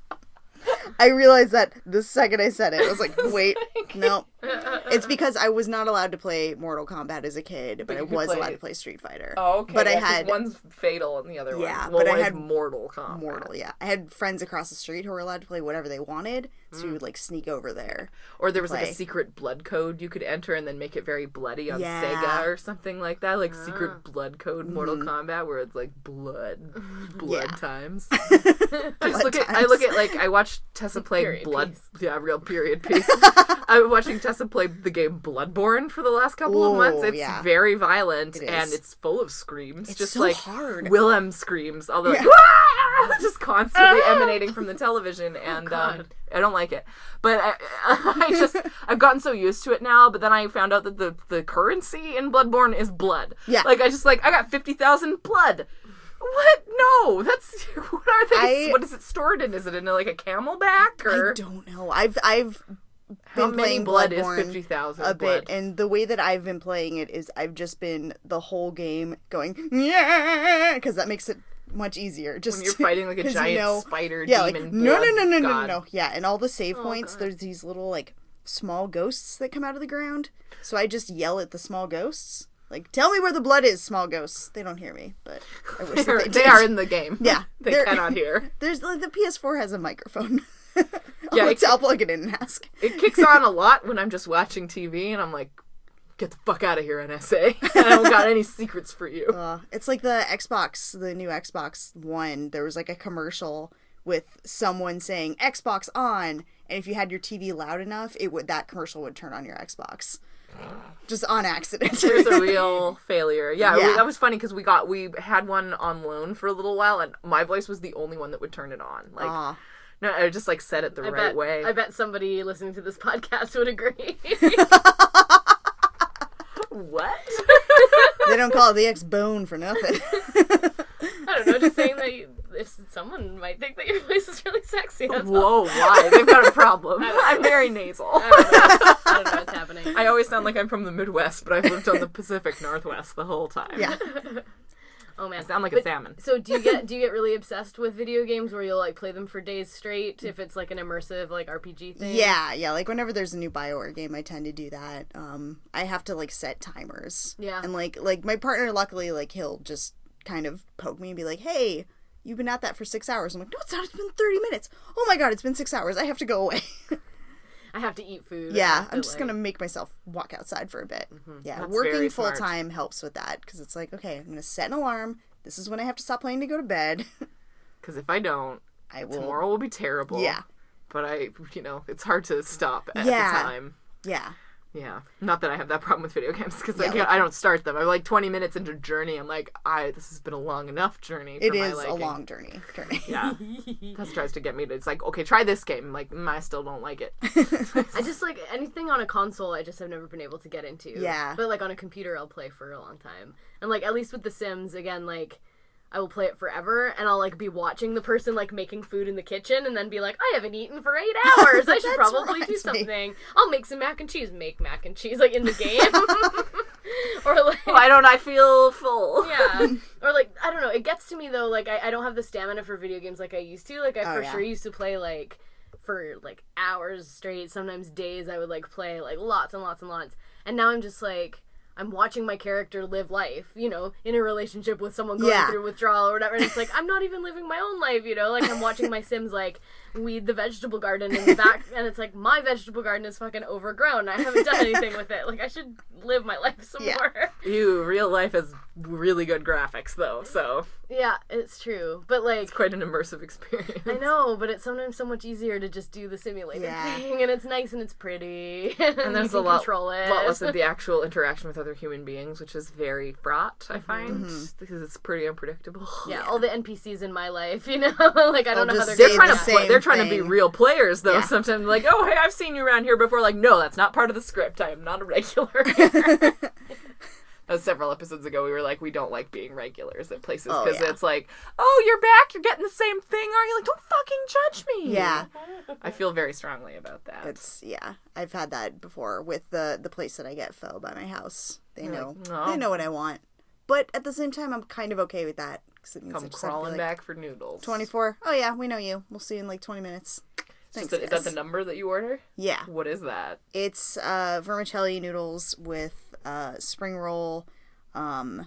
I realized that the second I said it. I was like, wait, no. It's because I was not allowed to play Mortal Kombat as a kid, but, But I you could was play- allowed to play Street Fighter. Oh, okay. But I yeah, 'cause had one's fatal and the other Yeah, one. Well, but I one is had Mortal Kombat. Mortal, yeah. I had friends across the street who were allowed to play whatever they wanted, so we would like sneak over there. Or there was like play. a secret blood code you could enter and then make it very bloody on Yeah. Sega or something like that. Like secret blood code Mortal Kombat where it's like blood. Blood Yeah. times. I just Blood look at I times. look at like I watched Tessa play Period Blood piece. yeah, real period piece. I'm watching Tessa play the game Bloodborne for the last couple of months. Ooh, It's yeah. very violent It and is. it's full of screams. It's just so like hard. Willem screams. Although like, Yeah. "Wah!" just constantly emanating from the television and um, God. I don't like it. But I, I just I've gotten so used to it now, but then I found out that the, the currency in Bloodborne is blood. Yeah. Like I just like I got fifty thousand blood. What? No, that's what are they? I- what is it stored in? Is it in like a camelback or I don't know. I've I've how been many playing blood Bloodborne is fifty thousand? a bit, and the way that I've been playing it is I've just been the whole game going yeah, because that makes it much easier. Just When you're fighting like a 'cause you giant know- spider yeah, like demon. no, no, blood no, no, no, no, god. no, yeah, and all the save points. God. There's these little like small ghosts that come out of the ground, so I just yell at the small ghosts. Like, tell me where the blood is, small ghosts. They don't hear me, but I wish that They're- they, they did. are in the game. Yeah, they they're- cannot hear. There's like the P S four has a microphone. Yeah, I'll, it- I'll plug it in and ask. It kicks on a lot when I'm just watching T V and I'm like, get the fuck out of here, N S A. I don't got any secrets for you. Uh, it's like the Xbox, the new Xbox One. There was like a commercial with someone saying Xbox on, and if you had your T V loud enough, it would that commercial would turn on your Xbox, just on accident. There's a real failure. Yeah, Yeah. We, that was funny because we got we had one on loan for a little while, and my voice was the only one that would turn it on. Like, Aw. no, I just like said it the I right bet, way. I bet somebody listening to this podcast would agree. What? They don't call it the X Bone for nothing. I don't know, just saying that you, if someone might think that your voice is really sexy. That's all. Whoa, why? They've got a problem. I'm very nasal. I don't know. I don't know what's happening. I always sound like I'm from the Midwest, but I've lived on the Pacific Northwest the whole time. Yeah. Oh man, I sound like a But- salmon. So do you get do you get really obsessed with video games where you'll like play them for days straight if it's like an immersive like R P G thing? Yeah, yeah. Like whenever there's a new BioWare game, I tend to do that. Um, I have to like set timers. Yeah. And like like my partner, luckily, like he'll just kind of poke me and be like, "Hey, you've been at that for six hours." I'm like, "No, it's not. It's been thirty minutes. Oh my god, it's been six hours. I have to go away." I have to eat food. I Yeah, have to, I'm just like- gonna make myself walk outside for a bit. Yeah, That's working very full smart. time helps with that because it's like, okay, I'm gonna set an alarm. This is when I have to stop playing to go to bed. Because if I don't, I will. tomorrow will be terrible. Yeah, But I, you know, it's hard to stop at Yeah. the time. yeah. Yeah. Not that I have that problem with video games because I, Yeah, can't- like- I don't start them. I'm like twenty minutes into Journey. I'm like, I this has been a long enough journey. For It my is a liking. long journey. journey. Yeah. Tess tries to get me to. It's like, okay, try this game. I'm like, mm, I still don't like it. I just like anything on a console. I just have never been able to get into. Yeah. But like on a computer, I'll play for a long time. And like at least with The Sims, again, like I will play it forever, and I'll like be watching the person like making food in the kitchen, and then be like, I haven't eaten for eight hours. I should That's probably right. do something. I'll make some mac and cheese. Make mac and cheese like in the game. Or like. Why don't I feel full? Yeah. Or like, I don't know, it gets to me though, like I, I don't have the stamina for video games like I used to. Like I Oh, for yeah. sure used to play like for like hours straight, sometimes days I would like play like lots and lots and lots. And now I'm just like, I'm watching my character live life, you know, in a relationship with someone going Yeah. through withdrawal or whatever. And it's like, I'm not even living my own life, you know? Like, I'm watching my Sims, like, weed the vegetable garden in the back. And it's like, my vegetable garden is fucking overgrown. I haven't done anything with it. Like, I should live my life some Yeah. more. Ew, real life has really good graphics, though, so Yeah, it's true. But, like... it's quite an immersive experience. I know, but it's sometimes so much easier to just do the simulated Yeah. thing, and it's nice and it's pretty, and, And there's you a can lot, control it. lot less of the actual interaction with other human beings, which is very fraught, I find, Mm-hmm. because it's pretty unpredictable. yeah, all the N P Cs in my life, you know, like I don't They'll know how just they're say They're trying the to gonna play, same they're trying to be thing. real players, though. Yeah. Sometimes like, oh, hey, I've seen you around here before. Like, no, that's not part of the script. I am not a regular. That was several episodes ago. We were like, we don't like being regulars at places Oh, because yeah. it's like, oh, you're back. You're getting the same thing, are you? Like, don't fucking judge me. Yeah. I feel very strongly about that. It's yeah. I've had that before with the the place that I get pho by my house. They You're know like, no. they know what I want, but at the same time, I'm kind of okay with that because it means I Come just have to be crawling like, back for noodles. twenty-four. Oh yeah, we know you. We'll see you in like twenty minutes. Just Thanks, that- is that guys. the number that you order? Yeah, What is that? it's uh, vermicelli noodles with uh, spring roll, um,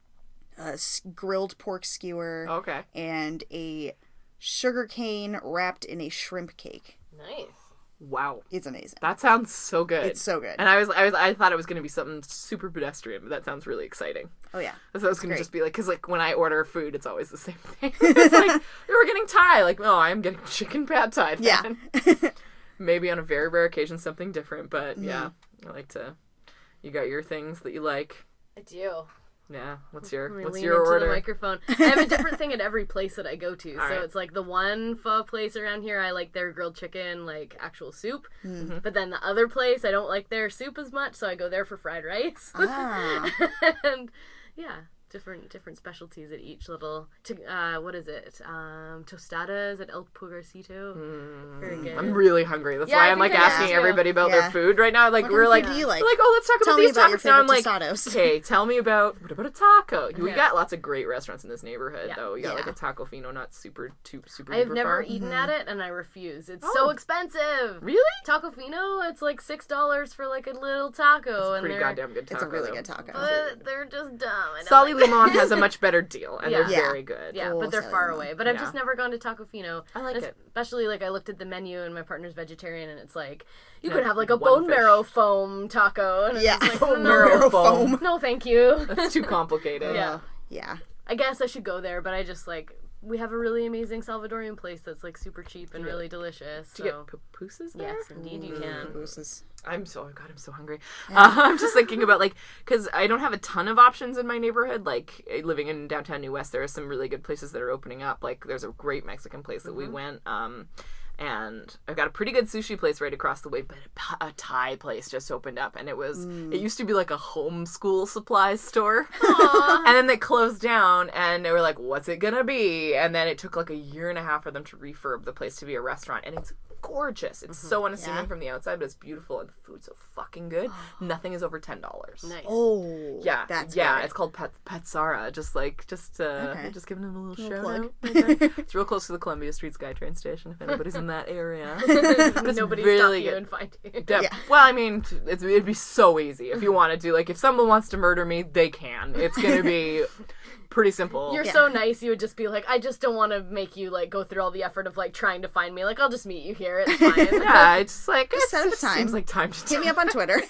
a s- grilled pork skewer, Okay. and a sugar cane wrapped in a shrimp cake. nice. Wow. It's amazing. That sounds so good. It's so good. And I was, I was, I thought it was going to be something super pedestrian, but that sounds really exciting. Oh yeah. I thought it was going to great. just be like, because like when I order food, it's always the same thing. It's like, we're getting Thai. Like, no, I'm getting chicken pad Thai. Yeah. then. Maybe on a very rare occasion, something different. But Mm-hmm. yeah, I like to, you got your things that you like. I do. Yeah. What's your, I'm gonna what's lean your into order? the microphone. I have a different thing at every place that I go to. All so right. it's like the one pho place around here, I like their grilled chicken, like actual soup. Mm-hmm. But then the other place, I don't like their soup as much, so I go there for fried rice. Ah. And yeah, different different specialties at each little. To, uh, what is it? Um, tostadas at El Pulgarcito. Very good. Mm. I'm really hungry. That's Yeah, why I I'm like think I am asking too. everybody about Yeah. their food right now. Like What we're kind of like, food do you like? we're like, oh, let's talk Tell about me these about your tacos. Now I'm favorite like, tostados. okay, tell me about what about a taco? We Yeah. got lots of great restaurants in this neighborhood, Yeah. though. We got like Yeah. a Taco Fino, not super, too, super. I've duper never far. eaten at it, and I refuse. It's Oh. so expensive. Really? Taco Fino, it's like six dollars for like a little taco, It's a and pretty they're goddamn good taco. It's a really though. good taco. but they're just dumb. I don't Sally like Limon has a much better deal, and they're Yeah. Yeah. very good. Yeah, Oh, but they're Sally far Limon. away. But I've Yeah. just never gone to Taco Fino. I like And it. Especially like I looked at the menu and my partner's vegetarian, and it's like you Yeah, could have like a one bone fish. marrow foam taco. And Yeah. it's like, Bone no, marrow foam. foam. no, thank you. That's too complicated. Yeah. Uh, yeah. I guess I should go there, but I just like we have a really amazing Salvadorian place that's like super cheap and Yeah. really delicious. Do you So get pupusas there? yes, indeed you Mm. can. Booses. I'm so, oh God, I'm so hungry. Uh, I'm just thinking about, like, because I don't have a ton of options in my neighborhood. Like, eh, living in downtown New West, there are some really good places that are opening up. Like, there's a great Mexican place that we went. Um, and I've got a pretty good sushi place right across the way, but a, a Thai place just opened up. And it was, it used to be like a homeschool supplies store. And then they closed down, and they were like, what's it gonna be? And then it took like a year and a half for them to refurb the place to be a restaurant. And it's gorgeous. It's so unassuming Yeah. from the outside, but it's beautiful, and the food's so fucking good. Nothing is over ten dollars. Nice. Oh. Yeah, That's yeah. good. It's called Pet Petsara. Just like, just uh, Okay. just giving them a little, Little shout plug. out. right there. It's real close to the Columbia Street SkyTrain station. If anybody's in that area, but it's Nobody really stop you good. and find you. Yeah. Yeah. Well, I mean, it's, it'd be so easy if you wanted to. Like, if someone wants to murder me, they can. It's gonna be pretty simple. You're Yeah. so nice. You would just be like, I just don't want to make you like go through all the effort of like trying to find me. Like, I'll just meet you here. It's fine. yeah, it's just like Just it's, set up it time. seems like time to Hit me up on Twitter.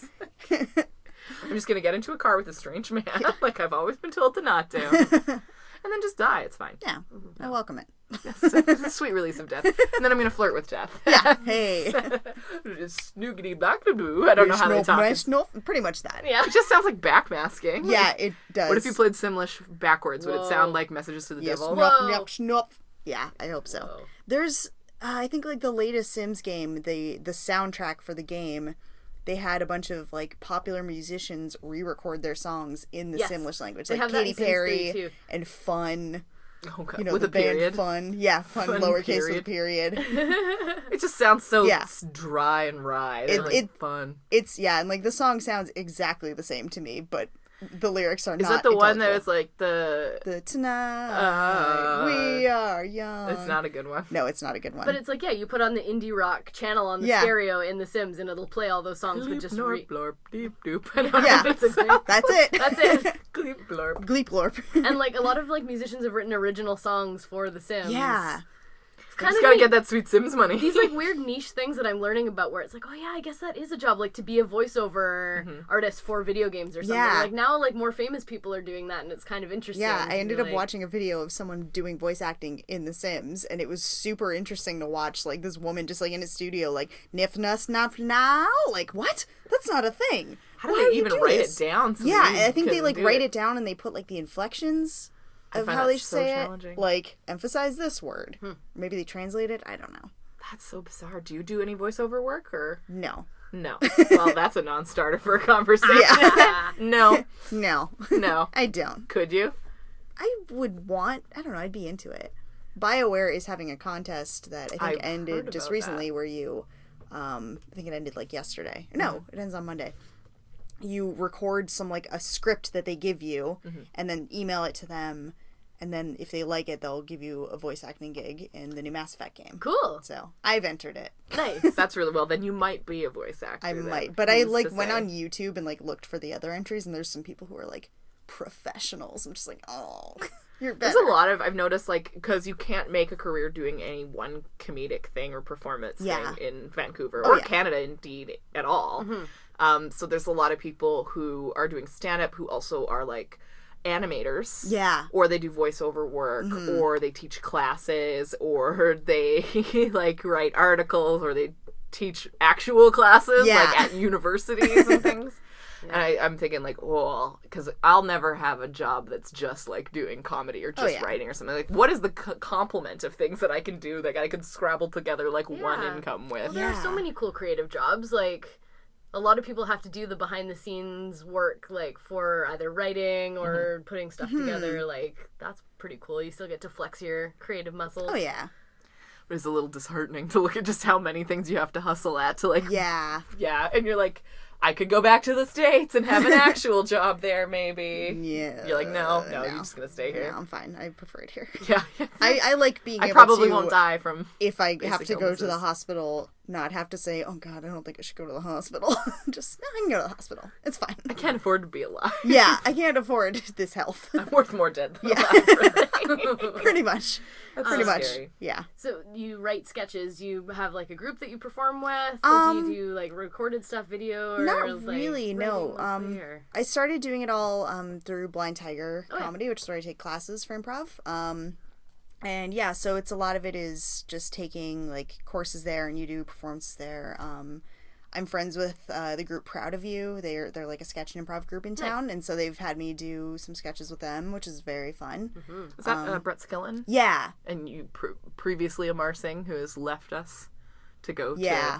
I'm just gonna get into a car with a strange man, like I've always been told to not do, and then just die. It's fine. yeah. I welcome it. It's a sweet release of death, and then I'm gonna flirt with death. Yeah. Hey. Snoogity blackaboo. I don't know how they talk. It No, pretty much that. Yeah. just sounds like backmasking. Yeah, it does. What if you played Simlish backwards? Would it Whoa. sound like Messages to the Yes. Devil? Snop, Whoa. snop, snop. Yeah, I hope so. Whoa. There's, uh, I think, like the latest Sims game, the the soundtrack for the game, they had a bunch of like popular musicians re-record their songs in the Yes. Simlish language, They like have that Katy in Sims three, Perry too. and Fun. Oh, God. You know, with the a band period. Fun. Yeah, Fun, Fun lowercase with a period. period. It just sounds so Yeah. s- dry and wry. They're It- like it- fun. It's yeah, and like the song sounds exactly the same to me, but the lyrics are Is not that the one that intelligible. was like the... The tonight Uh, we are young. It's not a good one. No, it's not a good one. But it's like, yeah, you put on the indie rock channel on the Yeah. stereo in The Sims, and it'll play all those songs with Bleep, just norp, re- blorp, deep, doop. I don't know Yeah. if it's basically. That's it. That's it. Bleep, blorp. Gleep glorp. And like a lot of like musicians have written original songs for The Sims. Yeah. It's kind Just of gotta neat. get that Sweet Sims money. These like weird niche things that I'm learning about where it's like, oh yeah, I guess that is a job, like to be a voiceover Mm-hmm. artist for video games or something. Yeah. Like now like more famous people are doing that and it's kind of interesting. Yeah, to I ended be up like- watching a video of someone doing voice acting in The Sims, and it was super interesting to watch, like, this woman just, like, in a studio, like, nif nus naf now? Like, what? That's not a thing. How do Why they would you even do write this? it down? So Yeah, we I think they, can like, do write it down and they put, like, the inflections I of find how that they should so say challenging. it. Like, emphasize this word. Maybe they translate it? I don't know. That's so bizarre. Do you do any voiceover work or No. no? Well, that's a non-starter for a conversation. Yeah. No, No. no. I don't. Could you? I would want, I don't know, I'd be into it. BioWare is having a contest that I think I've ended heard just about recently where you, um, I think it ended like yesterday. No, Mm-hmm. it ends on Monday. You record some, like, a script that they give you Mm-hmm. and then email it to them. And then if they like it, they'll give you a voice acting gig in the new Mass Effect game. Cool. So I've entered it. Nice. That's really well. Then you might be a voice actor. I then. might. But I, Who's like, to went say? on YouTube and, like, looked for the other entries. And there's some people who are, like, professionals. I'm just like, oh, you're better. There's a lot of I've noticed like because you can't make a career doing any one comedic thing or performance Yeah. thing in Vancouver Oh, or yeah. Canada indeed at all. Um, so there's a lot of people who are doing stand up who also are like animators. Yeah. Or they do voiceover work or they teach classes or they like write articles or they teach actual classes Yeah. like at universities and things. And I, I'm thinking like, oh, because I'll never have a job that's just like doing comedy or just yeah. writing or something. Like, what is the c- complement of things that I can do that I can scrabble together like one Yeah. income with? Well, there are so Yeah. many cool creative jobs. Like, a lot of people have to do the behind the scenes work, like, for either writing or Mm-hmm. putting stuff together. Like, that's pretty cool. You still get to flex your creative muscles. Oh, yeah. But it's a little disheartening to look at just how many things you have to hustle at to like, yeah, Yeah. and you're like, I could go back to the States and have an actual job there, maybe. Yeah. You're like, no, no, you're just gonna stay here. No, I'm fine. I prefer it here. Yeah. I, I like being I able probably to, won't die from. if I have basic to go to the illnesses. hospital, not have to say, oh God, I don't think I should go to the hospital. Just, no, I can go to the hospital. It's fine. I can't afford to be alive. Yeah, I can't afford this health. I'm worth more dead than Yeah. alive. Pretty much. That's Pretty so much. scary. Yeah. So you write sketches. You have like a group that you perform with. Um, or do you do like recorded stuff, video, or Not like, really, writing no. mostly, Um, or- I started doing it all um, through Blind Tiger Oh, yeah. Comedy, which is where I take classes for improv. Um, and yeah, so it's a lot of it is just taking like courses there, and you do performances there. Um, I'm friends with uh, the group Proud of You. They're they're like a sketch and improv group in town, and so they've had me do some sketches with them, which is very fun. Is that uh, Brett Skillen? Yeah, And you pre- previously Amar Singh, who has left us to go yeah, to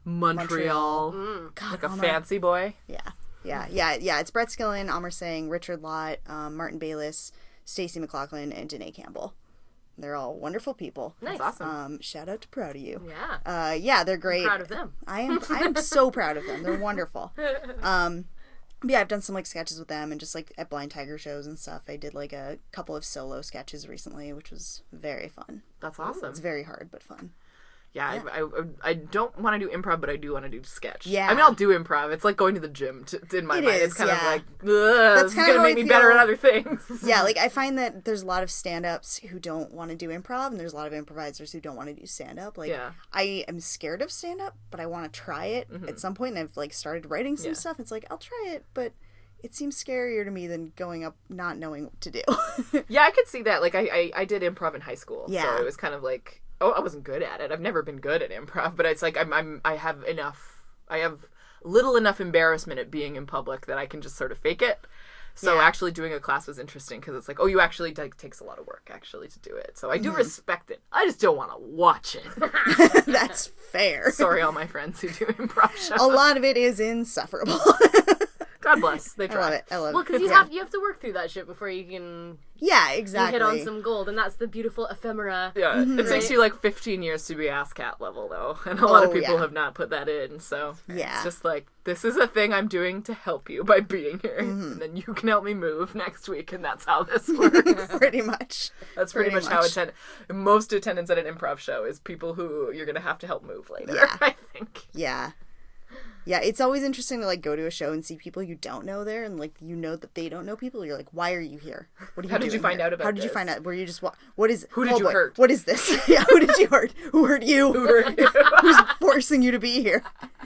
Montreal, God, like a Amar- fancy boy. Yeah, yeah, yeah, yeah. It's Brett Skillen, Amar Singh, Richard Lott, um, Martin Bayless, Stacey McLaughlin, and Danae Campbell. They're all wonderful people. Nice. That's awesome. Um, shout out to Proud of You. Yeah. Uh, yeah, they're great. Proud of them. I am. I am so proud of them. They're wonderful. Um, but yeah, I've done some like sketches with them, and just like at Blind Tiger shows and stuff. I did like a couple of solo sketches recently, which was very fun. That's awesome. It's very hard but fun. Yeah, I, I, I don't want to do improv, but I do want to do sketch. Yeah. I mean, I'll do improv. It's like going to the gym to, in my It mind. is, it's kind yeah. of like, ugh, this is kinda going to how make I me better feel- at other things. Yeah, like I find that there's a lot of stand-ups who don't want to do improv, and there's a lot of improvisers who don't want to do stand-up. Like Yeah. I am scared of stand-up, but I want to try it at some point, and I've like started writing some Yeah. stuff. It's like I'll try it, but it seems scarier to me than going up not knowing what to do. Yeah, I could see that. Like, I, I, I did improv in high school. Yeah. So it was kind of like, oh, I wasn't good at it. I've never been good at improv, but it's like I'm, I'm I have enough, I have little enough embarrassment at being in public that I can just sort of fake it. So Yeah. actually doing a class was interesting because it's like, oh, you actually, like, takes a lot of work actually to do it. So I do Mm-hmm. respect it. I just don't want to watch it. That's fair. Sorry, all my friends who do improv shows. A lot of it is insufferable. God bless. They I try. love it. I love Well, it. because you Yeah. have you have to work through that shit before you can Yeah, you exactly. hit on some gold, and that's the beautiful ephemera. Yeah, it takes Right. you like fifteen years to be ASCAT level, though, and a lot of Oh, people yeah. have not put that in. So Yeah. it's just like, this is a thing I'm doing to help you by being here, Mm-hmm. and then you can help me move next week, and that's how this works. Pretty much. That's pretty, Pretty much, how much. attend. Most attendance at an improv show is people who you're gonna have to help move later. Yeah. I think. Yeah. Yeah, it's always interesting to like go to a show and see people you don't know there, and like you know that they don't know people. You're like, why are you here? What are you How did you doing find here? out about How did you this? find out? Were you just wa- what is? Who did oh you boy, hurt? What is this? Yeah, who did you hurt? Who hurt you? Who are you? Who's forcing you to be here?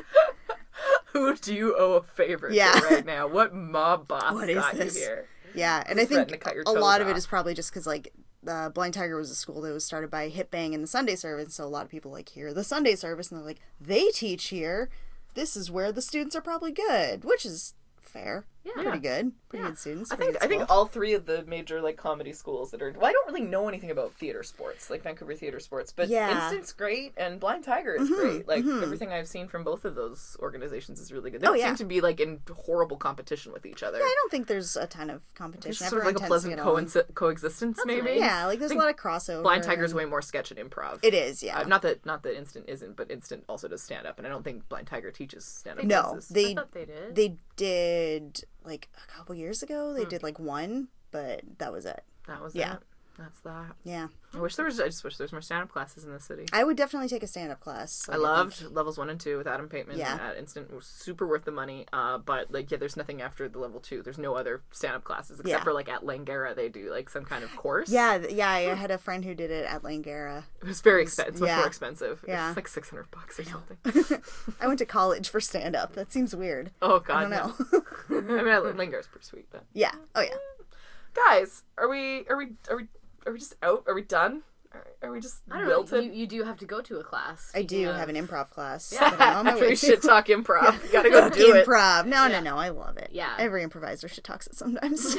Who do you owe a favor Yeah. to right now? What mob boss What is got this? you here? Yeah, and Who's I think threatened to cut your a lot toes of it off? is probably just because like uh, Blind Tiger was a school that was started by Hip Bang in the Sunday service, so a lot of people like hear the Sunday service and they're like, they teach here. This is where the students are probably good, which is fair. Yeah. Pretty good. Pretty good students. I pretty think good I think school. all three of the major like comedy schools that are. Well, I don't really know anything about theater sports, like Vancouver theater sports, but Yeah. Instant's great and Blind Tiger is great. Like everything I've seen from both of those organizations is really good. They Oh, don't yeah. seem to be like in horrible competition with each other. I don't think there's a ton of competition. It's sort of Everyone like a tends to pleasant get along. coinci- coexistence, maybe. nice. Yeah, like there's a think lot of crossover. Blind Tiger's and- way more sketch and improv. It is, yeah. Uh, not that not that Instant isn't, but Instant also does stand up, and I don't think Blind Tiger teaches stand up. no, classes. I they thought they did. they did like a couple years ago. Hmm. They did like one, but that was it. that was yeah. that. That's that. Yeah, I wish there was. I just wish there was more stand up classes in the city. I would definitely take a stand-up class. I Like, loved think- levels one and two with Adam Pateman Yeah. at Instant. It was super worth the money. Uh, but like, yeah, there's nothing after the level two. There's no other stand up classes except Yeah. for like at Langara they do like some kind of course. Yeah, th- yeah. I had a friend who did it at Langara. it was very expensive. It's much yeah. more expensive. Yeah. It's like six hundred bucks or something. I went to college for stand-up. That seems weird. Oh god, I don't know. no. I mean, at Langara's pretty sweet, but yeah. Oh yeah. guys, are we? Are we? Are we? Are we just out? Are we done? Are, are we just I don't know. wilted? You, you do have to go to a class. I do speaking of- have an improv class. Yeah. that I'm on my After we way shit to. talk improv, you gotta go do it. Improv. No, Yeah. no, no. I love it. Yeah. Every improviser shit talks it sometimes.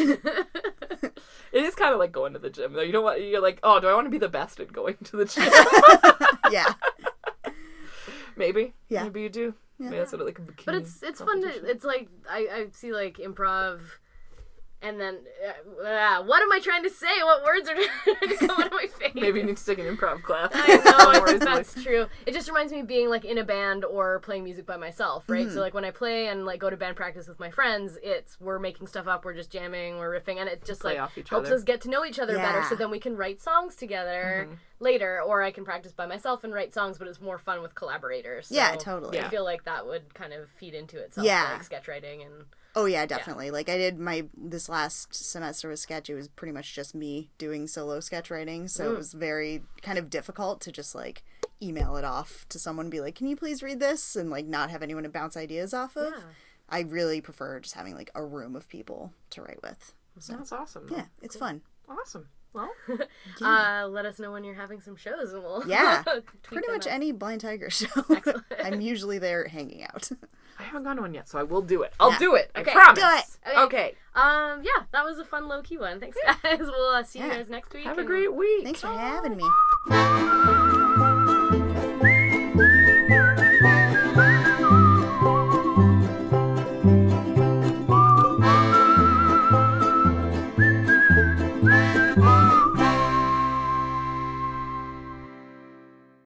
It is kind of like going to the gym, though. You don't want. You're like, oh, do I want to be the best at going to the gym? yeah. Maybe. Yeah. Maybe you do. Maybe that's what it like a bikini. But it's it's fun to. competition. It's like I, I see like improv, and then uh, uh, what am I trying to say? What words are trying to come out of my face? Maybe you need to take an improv class. I know, I More think easily. that's true. It just reminds me of being like in a band or playing music by myself, right? Mm-hmm. So like when I play and like go to band practice with my friends, it's we're making stuff up, we're just jamming, we're riffing, and it just Play like off each helps other. us get to know each other better. Yeah. So then we can write songs together Mm-hmm. later, or I can practice by myself and write songs, but it's more fun with collaborators. So Yeah, totally. I Yeah. feel like that would kind of feed into itself, Yeah. like sketch writing and. Oh yeah, definitely. Like I did my this last semester with sketch. It was pretty much just me doing solo sketch writing, so it was very kind of difficult to just like email it off to someone, and be like, "Can you please read this?" and like not have anyone to bounce ideas off of. Yeah. I really prefer just having like a room of people to write with. That's awesome. Yeah, it's fun. Awesome. Well, Uh, let us know when you're having some shows, and we'll Yeah, tweet pretty them much out. any Blind Tiger show. Excellent. I'm usually there hanging out. I haven't gone to one yet, so I will do it. I'll Yeah. do it. Okay. I promise. Do it. Okay. Okay. Um, yeah, that was a fun low key one. Thanks, guys. We'll uh, see you Yeah. guys next week. Have a and- great week. Thanks for having me.